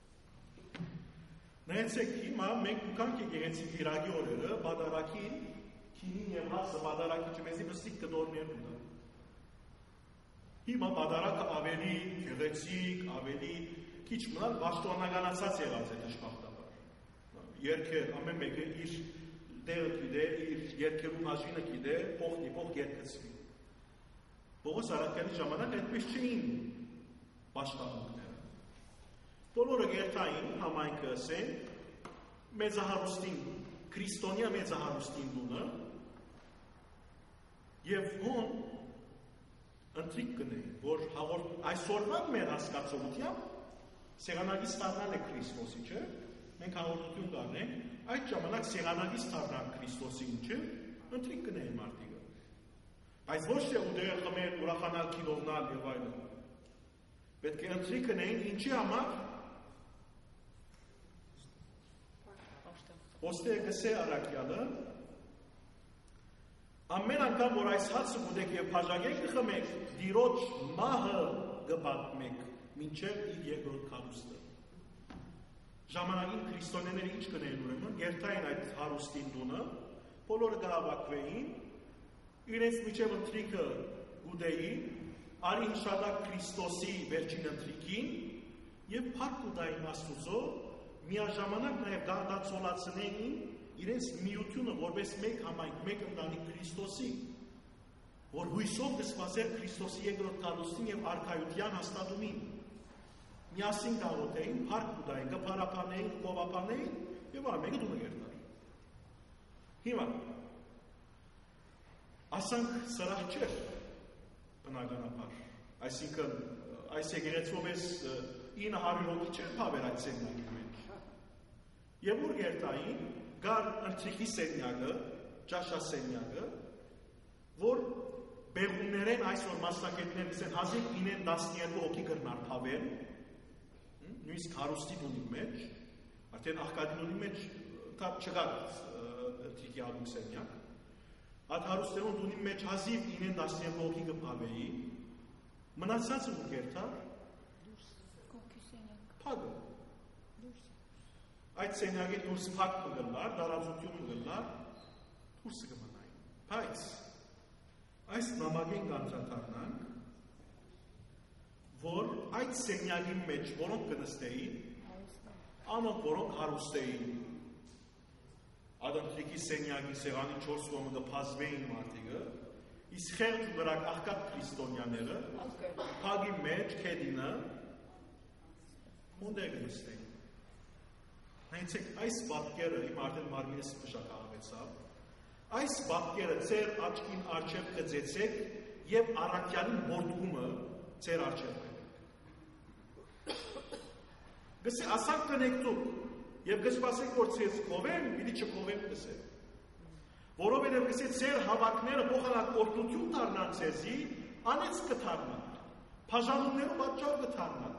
[SPEAKER 1] Նայեցեք, հիմա մենք ուկանք եկեղեցի իրագի օրերը, բադարակին, քինին և հասը բադարակի չմեզի բստիկ կդորներ ունը։ Հիմա բադարակը ավելի գեղեցիկ, ավելի քիչ մնալ պաշտոնականացած եղած է դժբախտաբար։ Երկեր, ամեն մեկը իր դերը գիտե, իր երկերու մաժինը գիտե, փող երկեցվի։ Պողոս առաքյալի ժամանակ այդպես չէին պաշտամունքները։ Բոլորը գերտային համայնքը ասեն, մեծահարուստին, քրիստոնյա մեծահարուստին դունը, և հոն ընտրիք կնեին, որ այսօրվան մեր հասկացողությամբ սեղանագից տարնան է Քրիստոսի, չէ, մենք հաղորդություն կարնենք, այդ ժամանակ սեղանագից տարնան Քրիստոսին, չէ, ընտրիք կնեին մարդիկը, բայց ոչ թե ուդերը խմեր, ուրախանալ, կինովնալ և այլն, պետք է ընտրիք կնեին, ինչի համար, ոստե գսե առակյալը, ամեն անգամ, որ այս հացը գուդեք և պաժագեք կխմեք, դիրոջ մահը գպատմեք, մինչև իր երկրորդ հարուստը։ Ժամանակին քրիստոնյաները ինչ կնեին ուրեմն, գերտային այդ հարուստին դունը, բոլորը գահավաքվեին, իրենց միջև ընտրիքը գուդեին, արին շադակ Քրիստոսի վերջին ընտրիքին և փառք կուտային Աստուծո, միաժամանակ նաև գարդացոլացնեին իրենց միությունը, որպես մեկ համայնք, մեկ ընտանիք Քրիստոսի, որ հույսով կսպասեր Քրիստոսի երկրորդ հարուստին և արքայության հաստատումին։ Միասին գաղութեին, փառք կուտային, կփարապանեին, կովապանեին և ամենը դունը գերտար։ Հիմա, ասանք սրահ չէր, բնականաբար, այսինքն, այս եկեղեցով ես 900 հոգի չէր պավեր այդ սենյակի մեջ։ Եվ որ գերտային, գար ընտրիքի սենյակը, ճաշասենյակը, որ բեղումներեն այսօր մասնակետներ կսեն 1912 հոգի կրնար պավեն, նույնիսկ հարուստի դունի մեջ, արդեն աղկադի մեջ թապ չգար ընտրիքի ալուկ սենյակ, այդ հարուստերուն դունի մեջ 1912 հոգի կպավեի, մնացածը ու կերտար, պագը։ Այդ սենյակի դուրս փակ կգլար, դարածություն կգլար, դուրսը կմնային։ Բայց այս նամակին կանցրատարնանք, որ այդ սենյակի մեջ որոնք կնստեին, անոնք որոնք հարուստեին, ադընտրիքի սենյակի սեղանի 4 կողմը կփազվեին մարդիկը, իսկ խեղճ ու գրակ աղքատ քրիստոնյաները, փագի մեջ, քեդինը, ունդեր կնստեին։ Նայեցեք, այս բատկերը, իմ արդեն մարմինս պշակաղավեցավ, այս բատկերը ծեր աչքին արջև կծեցեք և առակյալին բորդգումը ծեր արջև կնեք։ Գսե, ասակ կնեք դուք և գսպասեք, որ ծեզ կովեն, պիտի չկովեն գսեք։ Որովհետև գսե, ծեր հավակները փոխանակ օրդություն թարնան ծեզի, անեց կթարնան, փաժանումներու պատճառ կթարնան։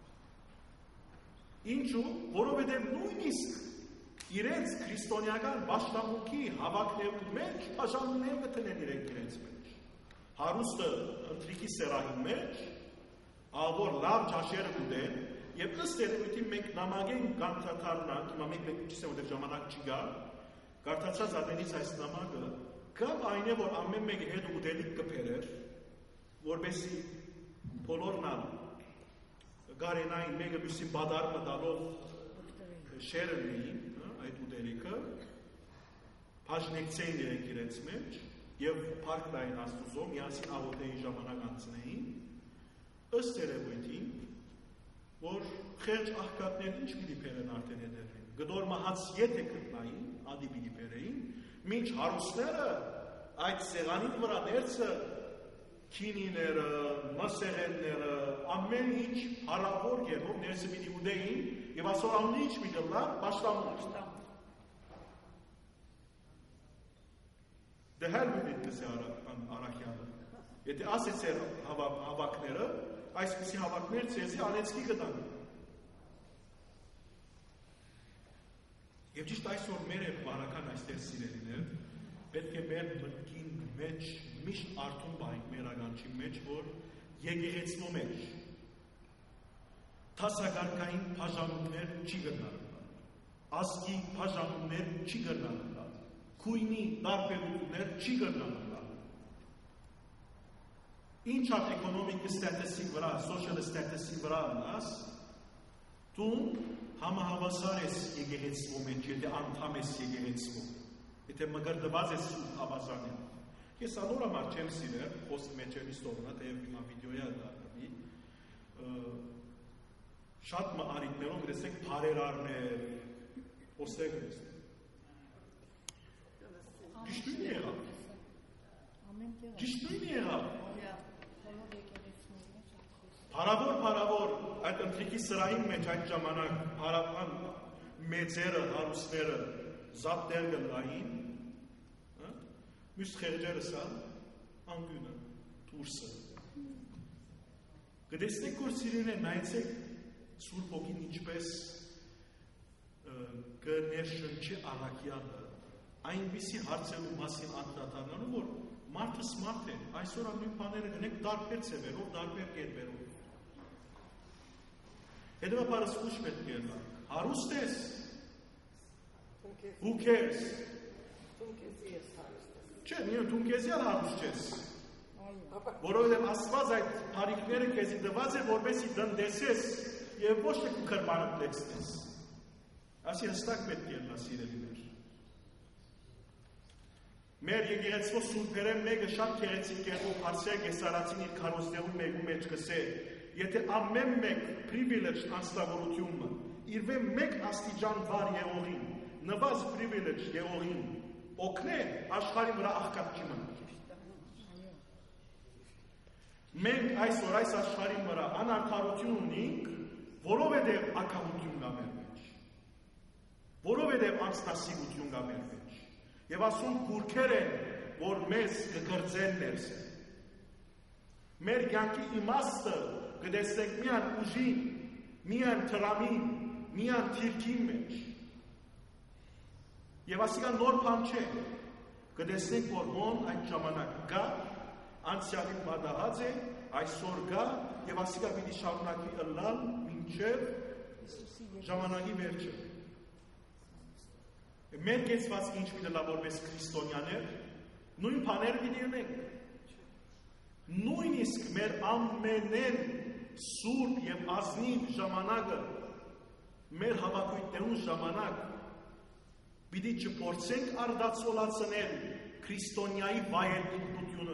[SPEAKER 1] Ինչու, որովհետև նույնիսկ իրենց քրիստոնեական պաշտամունքի հավաքներու մեջ փաժանումներ կտնեն իրենց մեջ։ Հարուստը ընտրիքի սերահի մեջ, ավոր լավ ճաշերը կուտեն, և ըստ երևույթին մենք նամակեն կանթաթարնանք, հիմա մենք չսեմ, որտեղ ժամանակ չի գա, կարդացած ատենից այս նամակը, կամ այն է, որ ամեն մեկը հետ ուտելիք կփերեր, որպեսզի բոլորն գարենային մեկը մյուսի բադար մտալով շերը լինեին, այդ ուտելիքը, բաժնեկցեին իրենք իրենց մեջ և փառքնային Աստուծո միասին աղոթեին ժամանակ անցնեին, ըստ երևույթին, որ խեղճ աղքատներ ինչ պիտի փերեն արդեն հետևին, գդոր մահաց եթե գտնային, ադի պիտի փերեին, մինչ հարուստները այդ սեղանի վրա ներսը քինիները, մսեղենները, ամեն ինչ հարավոր երբով ներսը պիտի ուտեին Եվ այսօր ամեն ինչ մի դլա պաշտամունք։ The hell with it կսե Արաքյանը։ Եթե ասեց էր հավակները, այսպիսի հավակներ ցեզի անեցքի կտան։ Եվ ճիշտ այսօր մեր է բարական այստեղ սիրելիներ, պետք է մեր մտքին մեջ միշտ արթուն բանք մեր ականջի մեջ, որ եկեղեցու մեջ տասագարկային բաժանումներ չի գտնվում, ազգի բաժանումներ չի գտնվում, քույնի տարբերություններ չի գտնվում։ Ինչ ատ էկոնոմիկ ստատուսի վրա, social ստատուսի վրա ունես, դու համահավասար ես եկեղեցու մեջ, եթե անդամ ես եկեղեցու, եթե մգրդված ես սուրբ ավազանին։ Ես անոր համար չեմ սիրել, խոսք մեջ եմ իստորնա, թեև հիմա վիդեոյա դարվի, շատ մարիտներով գրեսեք բարերարներ, ոսեղ գրեսեք։ Ճիշտույն եղավ։ Ճիշտույն եղավ։ Հարավոր այդ ընթրիքի սրային մեջ այդ ժամանակ հարավան մեծերը, հարուսները զատներ գնային, մյուս խեղջերը սա, անգյունը, թուրսը։ Գտեսնեք, որ սիրին է նայցեք Սուրբ Հոգին ինչպես կներշնչի Արաքյանը, այնպիսի հարցելու մասին անդրադառնալու, որ մարդը սմարթ է, այսօր ամեն բաները գնեք տարբեր ձևերով, տարբեր կերպերով։ Հետևաբարս ուշ պետք է ելնա։ Հարուստ ես։ Who cares? Չէ, միայն դու քեզի հարուստ ես։ Որովհետև Աստված այդ բարիքները քեզի տված է, որպեսզի դնդեսես եւ ոչ թե քրբանը լեցնես։ Ասի հստակ պետք է ելնա սիրելիներ։ Մեր եկեղեցու սուրբերը մեկը շատ գեղեցիկ կերպով հարցեր կեսարացին իր քարոզներում մեկու մեջ կսե, եթե ամեն մեկ privilege անձնավորությունը իրվե մեկ աստիճան վար եղողին, նվազ privilege եղողին, օգնե աշխարհի վրա աղքատ չի մնա։ Մենք այսօր այս աշխարհի վրա անարդարություն ունենք, որովհետև ակամություն կա մեր մեջ, որովհետև անձնասիրություն կա մեր մեջ, եւ ասում գուրքեր են, որ մեզ կգրծեն ներս։ Մեր կյանքի իմաստը կտեսնենք միան ուժին, միան տրամին, միան թիրքին մեջ։ Եվ ասիկա նոր բան չէ, կտեսնենք, որ մոն այդ ժամանակ գա, անցյալին մադահած է, այսօր գա, եւ ասիկա պիտի շարունակի ըլլալ մինչեւ ժամանակի վերջը։ Մեր կեցվածքը ինչ պիտի լա որպես քրիստոնյաներ, նույն բաներ պիտի ունենք։ Նույնիսկ մեր ամենեն սուրբ եւ ազնիվ ժամանակը, մեր հավաքույթներուն ժամանակ, պիտի չփորձենք արդացոլացնել քրիստոնյայի վայելությունը։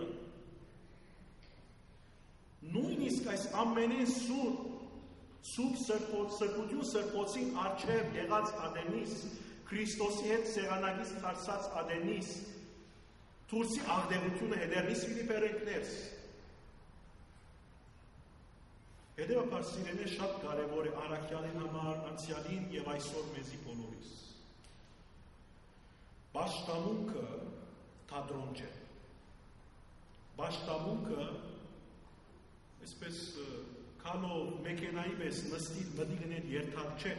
[SPEAKER 1] Նույնիսկ այս ամենեն սուրբ սրբություն սրբոցին առջև եղած ադենիս, Քրիստոսի հետ սեղանագից խարսած ադենիս, թուրսի աղդեղությունը հետերնիս վիդի պերենքներս։ Հետևաբար սիրելիներ շատ կարևոր է Արաքյալին համար, անցյալին եւ այսօր մեզի բոլորիս։ Պաշտամունքը թատրոն չէ։ Պաշտամունքը այսպես քանով մեքենայի պես նստի մտի գնել երթալ չէ։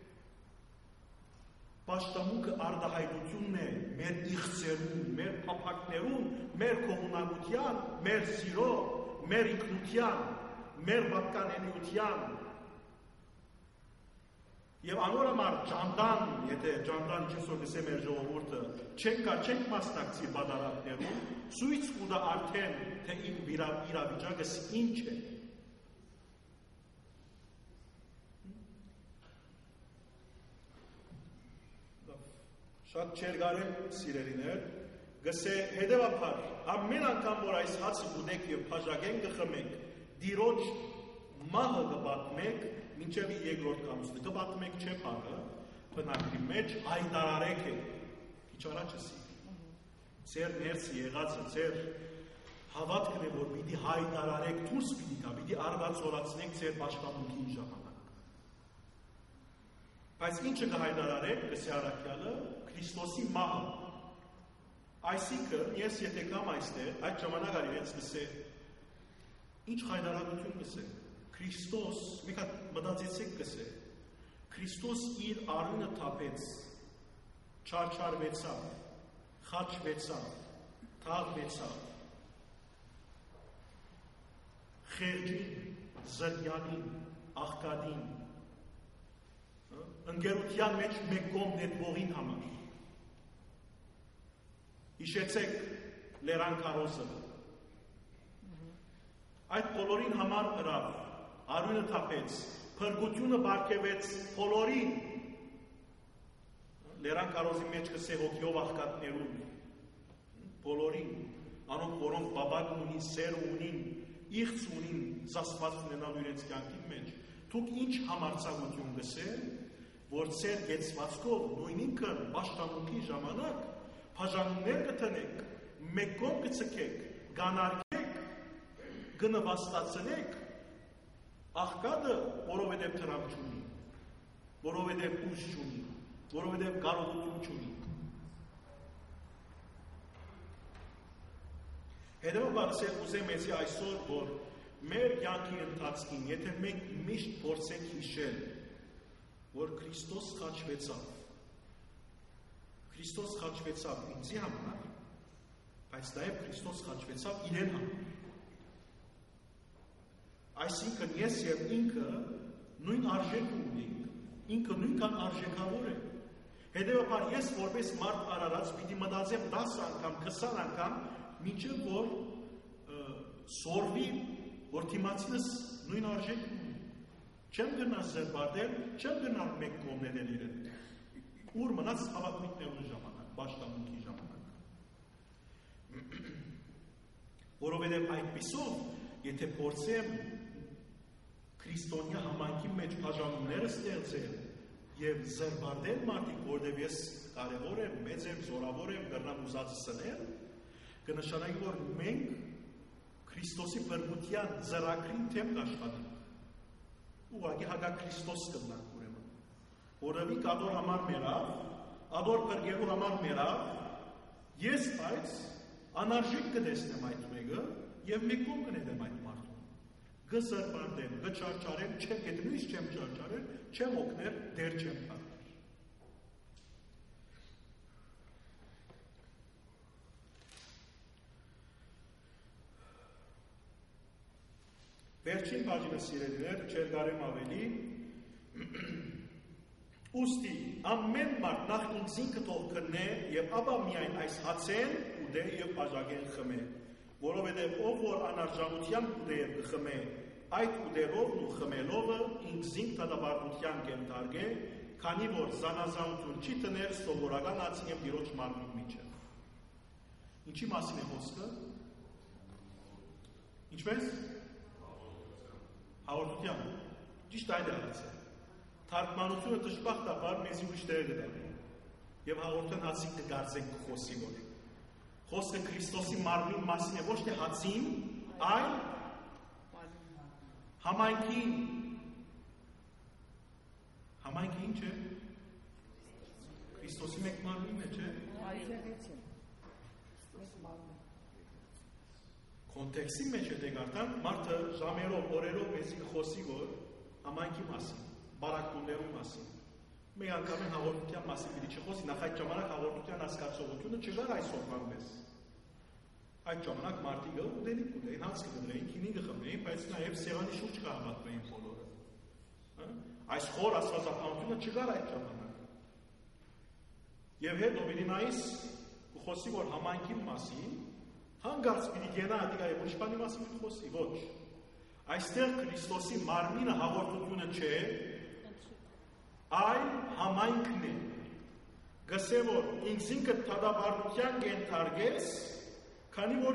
[SPEAKER 1] Պաշտամունքը արդահայտությունն է մեր իղձերուն, մեր փափակներուն, մեր կողմնակության, մեր սիրո, մեր ինքնության, մեր պատկանելիության։ Եվ անոր համար ջանդան, եթե ջանդան չսոր գսե մեր ժողովուրդը, չենք մասնակցի բադարակներում, ցույց կուտա արդեն, թե իմ իրավիճակս ինչ է։ Շատ չերգարեմ սիրելիներ, գսե հետևաբար, ամեն անգամ որ այս հացը գուտեք եւ բաժակեն կխմենք, դիրոջ մահը կպատմեք, մինչեւ երկրորդ կամուստը կպատմեք չէ բանը, բնակի մեջ հայտարարեք է, քիչ առաջ էսի։ Ձեր ներսի եղածը, ձեր հավատքն է, որ պիտի հայտարարեք, դուրս պիտի գա, պիտի արվածորացնեք ձեր պաշտամունքին ժամանակ։ Բայց ինչը կհայտարարեք, կսե առաքյալը, Քրիստոսի մահը։ Այսինքն, ես եթե կամ այստեղ, այդ ժամանակ արիվեց կսե, ինչ հայտարարություն կսե, Քրիստոս, մի հատ մտածեցեք կսե, Քրիստոս իր արյունը թափեց, չարչարվեցավ, խաչվեցավ, թաղվեցավ, խեղճին, զրյալին, աղքատին, ընկերության մեջ մեկ կողմ նետվողին համար։ Հիշեցեք Լերան Քարոզը։ Այդ բոլորին համար հրավ, արյունը թափեց, փրկությունը բարգևեց բոլորին։ Լերան Քարոզի մեջ կսե հոգիով աղքատներուն, բոլորին, անոնք որոնք բաբակ ունին, սեր ունին, իղծ ունին, զասված ունենալ իրենց կյանքի մեջ, դուք ինչ համարձակություն կսեն, որ ծեր գեցվածքով նույն ինքն պաշտամունքի ժամանակ բաժանումներ կտնեք, մեկ կողմ կցկեք, գանարկեք, գնվաստացնեք, աղքատը, որովհետև տրամք չունի, որովհետև ուժ չունի, որովհետև կարողություն չունի։ Հետևաբար ուզեմ էսի այսօր, որ մեր կյանքի ընթացքին, եթե մենք միշտ փորձենք հիշել, որ Քրիստոս խաչվեցավ ինձի համար, բայց նաև Քրիստոս խաչվեցավ իրեն համար։ Այսինքն ես և ինքը նույն արժեք ունենք, ինքը նույնքան արժեքավոր է։ Հետևաբար ես որպես մարդ արարած պիտի մտածեմ 10 անգամ, 20 անգամ, մինչև որ սորվի, որ դիմացինս նույն արժեք ունի։ Չեմ գնալ զրպատել, չեմ գնալ մեկ կողմնել իրեն։ Ուր մնաց հավատքնիկներուն ժամանակ, պաշտամունքի ժամանակ։ Որովհետև այդպիսով, եթե փորձեմ քրիստոնյա համայնքի մեջ բաժանումները ստեղծել եւ զրպարտել մարդիկ, որտեղ ես կարևոր եմ, մեծ եմ, զորավոր եմ, կրնամ ուզածը սնել, կնշանակի, որ մենք Քրիստոսի փրկության ծրագրին թեմ կաշխատենք։ Ուղղակի հակա Քրիստոս կլանք ուրեմն։ Որովի կադոր համար մերավ, ադոր փրկելու համար մերավ, ես բայց անարժեք կտեսնեմ այդ մեկը եւ մեկ կողմ կնետեմ այդ մարդուն։ Գզրպարտեմ, գչարչարեմ, չեմ հետ նույնիսկ չեմ չարչարել, չեմ օգներ, դեր չեմ տալ։ Վերջին բաժինը սիրելիներ, չեր գարեմ ավելի, ուստի ամեն մարդ նախ ինքզին կտող կնե և ապա միայն այս հացեն ուդե և բաժագեն խմե, որովհետև ով որ անարժանության ուդե և կխմե, այդ ուդերովն ու խմելովը ինքզին տադաբարդության կենտարգե, քանի որ զանազանություն չի տներ սովորական ացին և դիրոջ մարմին միջև։ Ինչի մասին է խոսքը։ Ինչպես։ Հաղորդության։ Ճիշտ այդ է հարցը։ Թարգմանությունը դժբախտաբար մեզի ուրիշ տեղ կդառնի։ Եվ հաղորդության հացին կգարձենք խոսի որ։ Խոսքը Քրիստոսի մարմին մասին է ոչ թե հացին, այլ համայնքին։ Համայնքը ինչ է։ Քրիստոսի մեկ մարմինն է, չէ՞։ Կոնտեքստի մեջ է դեգարտան, մարդը ժամերով, օրերով մեզի խոսի որ համայնքի մասին, բարակտուններու մասին, մեկ անգամ են հաղորդության մասին պիտի չխոսի, նախ այդ ժամանակ հաղորդության հասկացողությունը չգար այսօրվան մեզ։ Այդ ժամանակ մարդիկը ուտելիք ուտեին, հաց կգնեին, քինի կխմեին, բայց նաև սեղանի շուրջ կհավատվեին բոլորը։ Այս խոր աստվածապանությունը չգար այդ ժամանակ։ Եվ հետո պիտի նայես ու խոսի որ համայնքի մասին հանգարց պիտի գենա ադիկա և ուրիշ բանի մասին պիտի խոսի, ոչ։ Այստեղ Քրիստոսի մարմինը հաղորդությունը չէ, այլ համայնքն է։ Գսե որ ինքզինքը տադաբարդության կենտարգես, քանի որ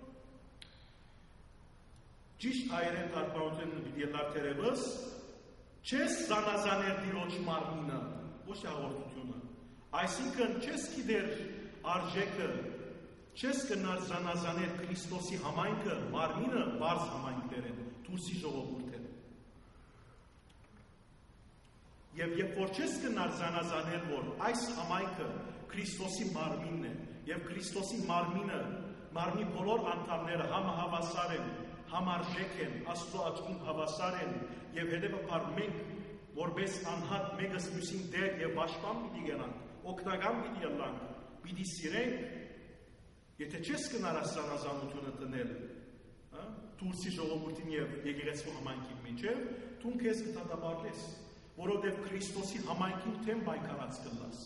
[SPEAKER 1] ճիշտ հայերեն թարգմանությունն պիտի ելար թերևս, չես զանազաներ դիրոջ մարմինը, ոչ թե հաղորդությունը։ Այսինքն չես գիտեր արժեքը, չես կնար զանազաներ Քրիստոսի համայնքը, մարմինը բարձ համայնքներ են, դուրսի ժողովուրդ են։ Եվ երբ որ չես գնար զանազանել, որ այս համայնքը Քրիստոսի մարմինն է, եւ Քրիստոսի մարմնի բոլոր անդամները համահավասար են, համարժեք են, Աստծո աչքին հավասար են, եւ հետեւաբար մենք որպես անհատ մեկս մյուսին դեր եւ պաշտպան պիտի գնանք, օգնական պիտի ելանք, պիտի սիրենք, եթե չես գնար զանազանությունը տնել, Դուրսի ժողովրդին եւ եկեղեցու համայնքի միջեւ, դու քեզ կդատապարտես, որովհետեւ Քրիստոսի համայնքին թեմ պայքարած կլաս։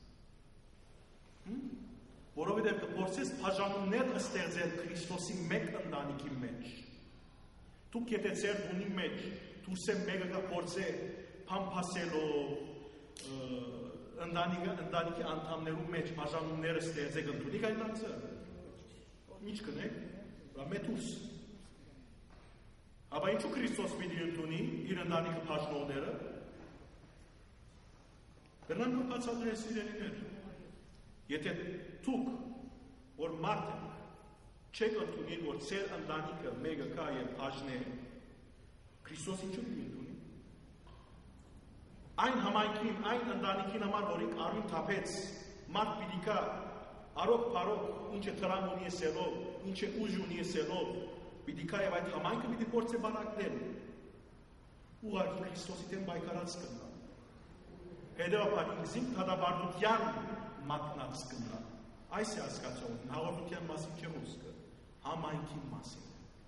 [SPEAKER 1] Որովհետեւ կփորձես բաժանումներ ստեղծել Քրիստոսի մեկ ընտանիքի մեջ։ Դու եթե ծեր ունի մեջ, դու սեմ մեկը կփորձե փամփասելով ընտանիքի անդամներու մեջ բաժանումները ստեղծել ընդունի կայնացը։ Ինչ կնեք, մետուս։ Ապա ինչու Քրիստոս պիտի ընդունի իր ընտանիքը բաժնողները։ Բեռնան կբացատրել սիրելիներ, եթե դուք, որ մարդ եք, չեք ընդունի, որ ծեր ընտանիքը մեկը կա և բաժնե, Քրիստոս ինչու պիտի ընդունի։ Այն համայնքին, այն ընտանիքին համար, որ ինք արուն թափեց, մարդ պիտի կա, արոք, ինչ է տրամ ունի եսելով, ինչ է ուժ ունի եսելով, պիտի կա և այդ համայնքը պիտի փորձե բանակնել, ուղղակի Քրիստոսի դեմ պայքարած կնա։ Հետևաբար ինքզին դատապարտության մատնած կնա։ Այս է հասկացողություն, հաղորդության մասին չէ խոսքը, համայնքի մասին։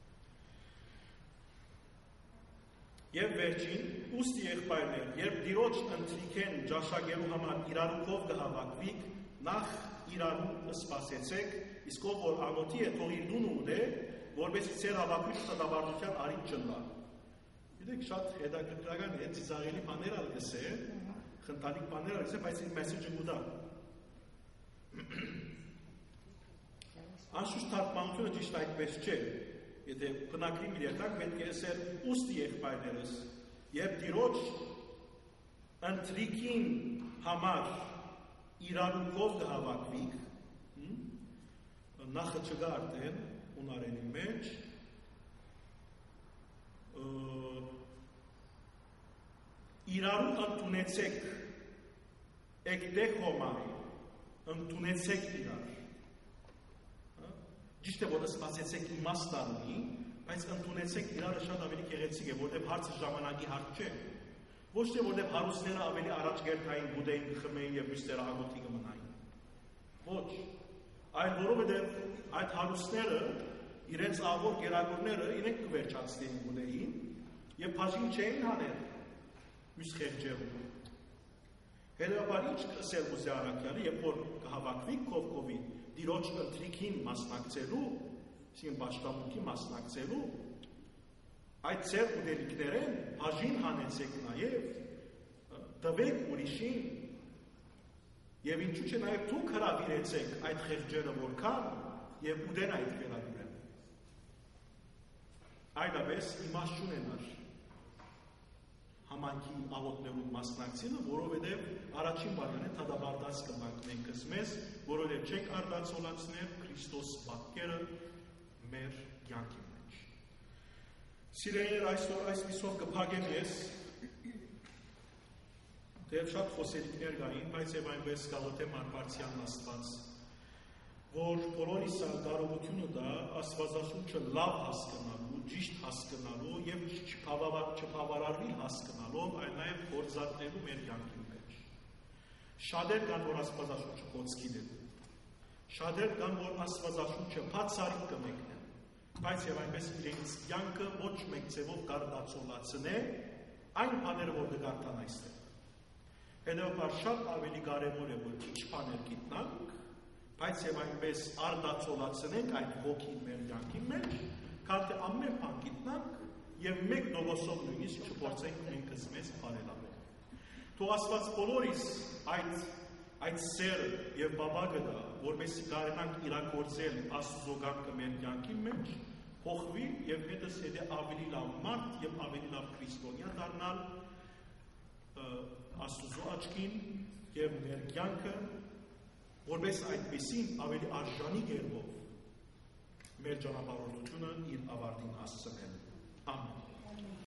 [SPEAKER 1] Եվ վերջին, ուստի եղբայրներ, երբ դիրոջ ընթրիքեն ջաշակելու համար իրարուքով կհավաքվիք, նախ իրարու սպասեցեք, իսկ ով որ աղոթի է, թող իր դունը ուտե, որպեսզի ծեր հավաքույց դատապարտության արիք չլա։ Գիտեք, շատ հետաքրքրական է, ծիծաղելի բաներ ալ գսե, խնդալիք բաներ ալ գսե, բայց իր մեսեջը գուտա։ Անշուշտ թարգմանությունը ճիշտ այդպես չէ, եթե բնակրի մի երթակ պետք է ասել ուստի եղբայրներս, երբ դիրոջ ընթրիքին համար իրարուքով կհավաքվիք, նախը չգա արդեն ունարենի մեջ, իրարու ընդունեցեք, եկտեք հոմարի, ընդունեցեք իրար, ճիշտ է, որ սպասեցեք իմաստանունի, բայց ընդունեցեք իրարը շատ ավելի գեղեցիկ է, որտեղ հարցը ժամանակի հարց չէ, ոչ թե որտեղ հարուստները ավելի առաջ գերթային բուդեին կխմեին և մյուսները աղոթի կմնային, ոչ, այլ որովհետև այդ հարուստները, իրենց աղոր գերագորները իրենք կվերջացնեին բուդեին և բաժին չէին հանել մյուս խեղջերում։ Հետևաբար ինչ կսել ուզե առաքյալը, երբ որ կհավաքվի կովկովի դիրոջ ընթրիքին մասնակցելու, այսինքն պաշտամունքի մասնակցելու, այդ ծեր ուտելիքներեն բաժին հանեցեք նաև, տվեք ուրիշին, և ինչու չէ նաև դուք հրավիրեցեք այդ խեղջերը որքան և ուտեն այդ վերագրեն։ Այդապես իմաստ չունենար համայնքի աղոթներում մասնակցելը, որովհետև առաջին բաժանը դատապարտած կմնանք մենքս մեզ, որովհետև չենք արդացոլացնել Քրիստոս պատկերը մեր կյանքի մեջ։ Սիրելիներ, այսօր այսպիսով կփակեմ ես, դեպ շատ խոսելիքներ կային, բայց և այնպես կաղոթեմ Արփարցյան Աստված, որ բոլորիս կարողությունը դա Աստվածաշունչը լավ հասկանալու, ճիշտ հասկանալու և չբավարարվի հասկանալով, այլ նաև գործադրելու մեր կյանքի մեջ։ Շատեր կան, որ Աստվածաշունչը կոծքի դեպի, շատեր կան, որ Աստվածաշունչը բացառիկ կմեկնեն, բայց և այնպես իրենց կյանքը ոչ մեկ ձևով կարդացոլացնե այն բաները, որ կգարտան այստեղ։ Հետևաբար շատ ավելի կարևոր է, որ քիչ բաներ գիտնանք, բայց և այնպես արդացոլացնենք այդ ոգին մեր կյանքի մեջ, քան թե ամեն բան գիտնանք և մեկ դողոսով նույնիսկ չփորձենք ինքս մեզ բարելավել։ Թող Աստված բոլորիս այդ սերը և բաբագը դա, որպեսզի կարողանանք իրագործել Աստծո կամքը մեր կյանքի մեջ, փոխվի և հետս հետո ավելի լավ մարդ և ավելի լավ քրիստոնյա դառնալ Աստծո աչքին և մեր կյանքը, որպես այդպեսին ավելի արժանի կերպով մեր ճանապարհորդությունը իր ավարտին հասցնել։ Ամեն։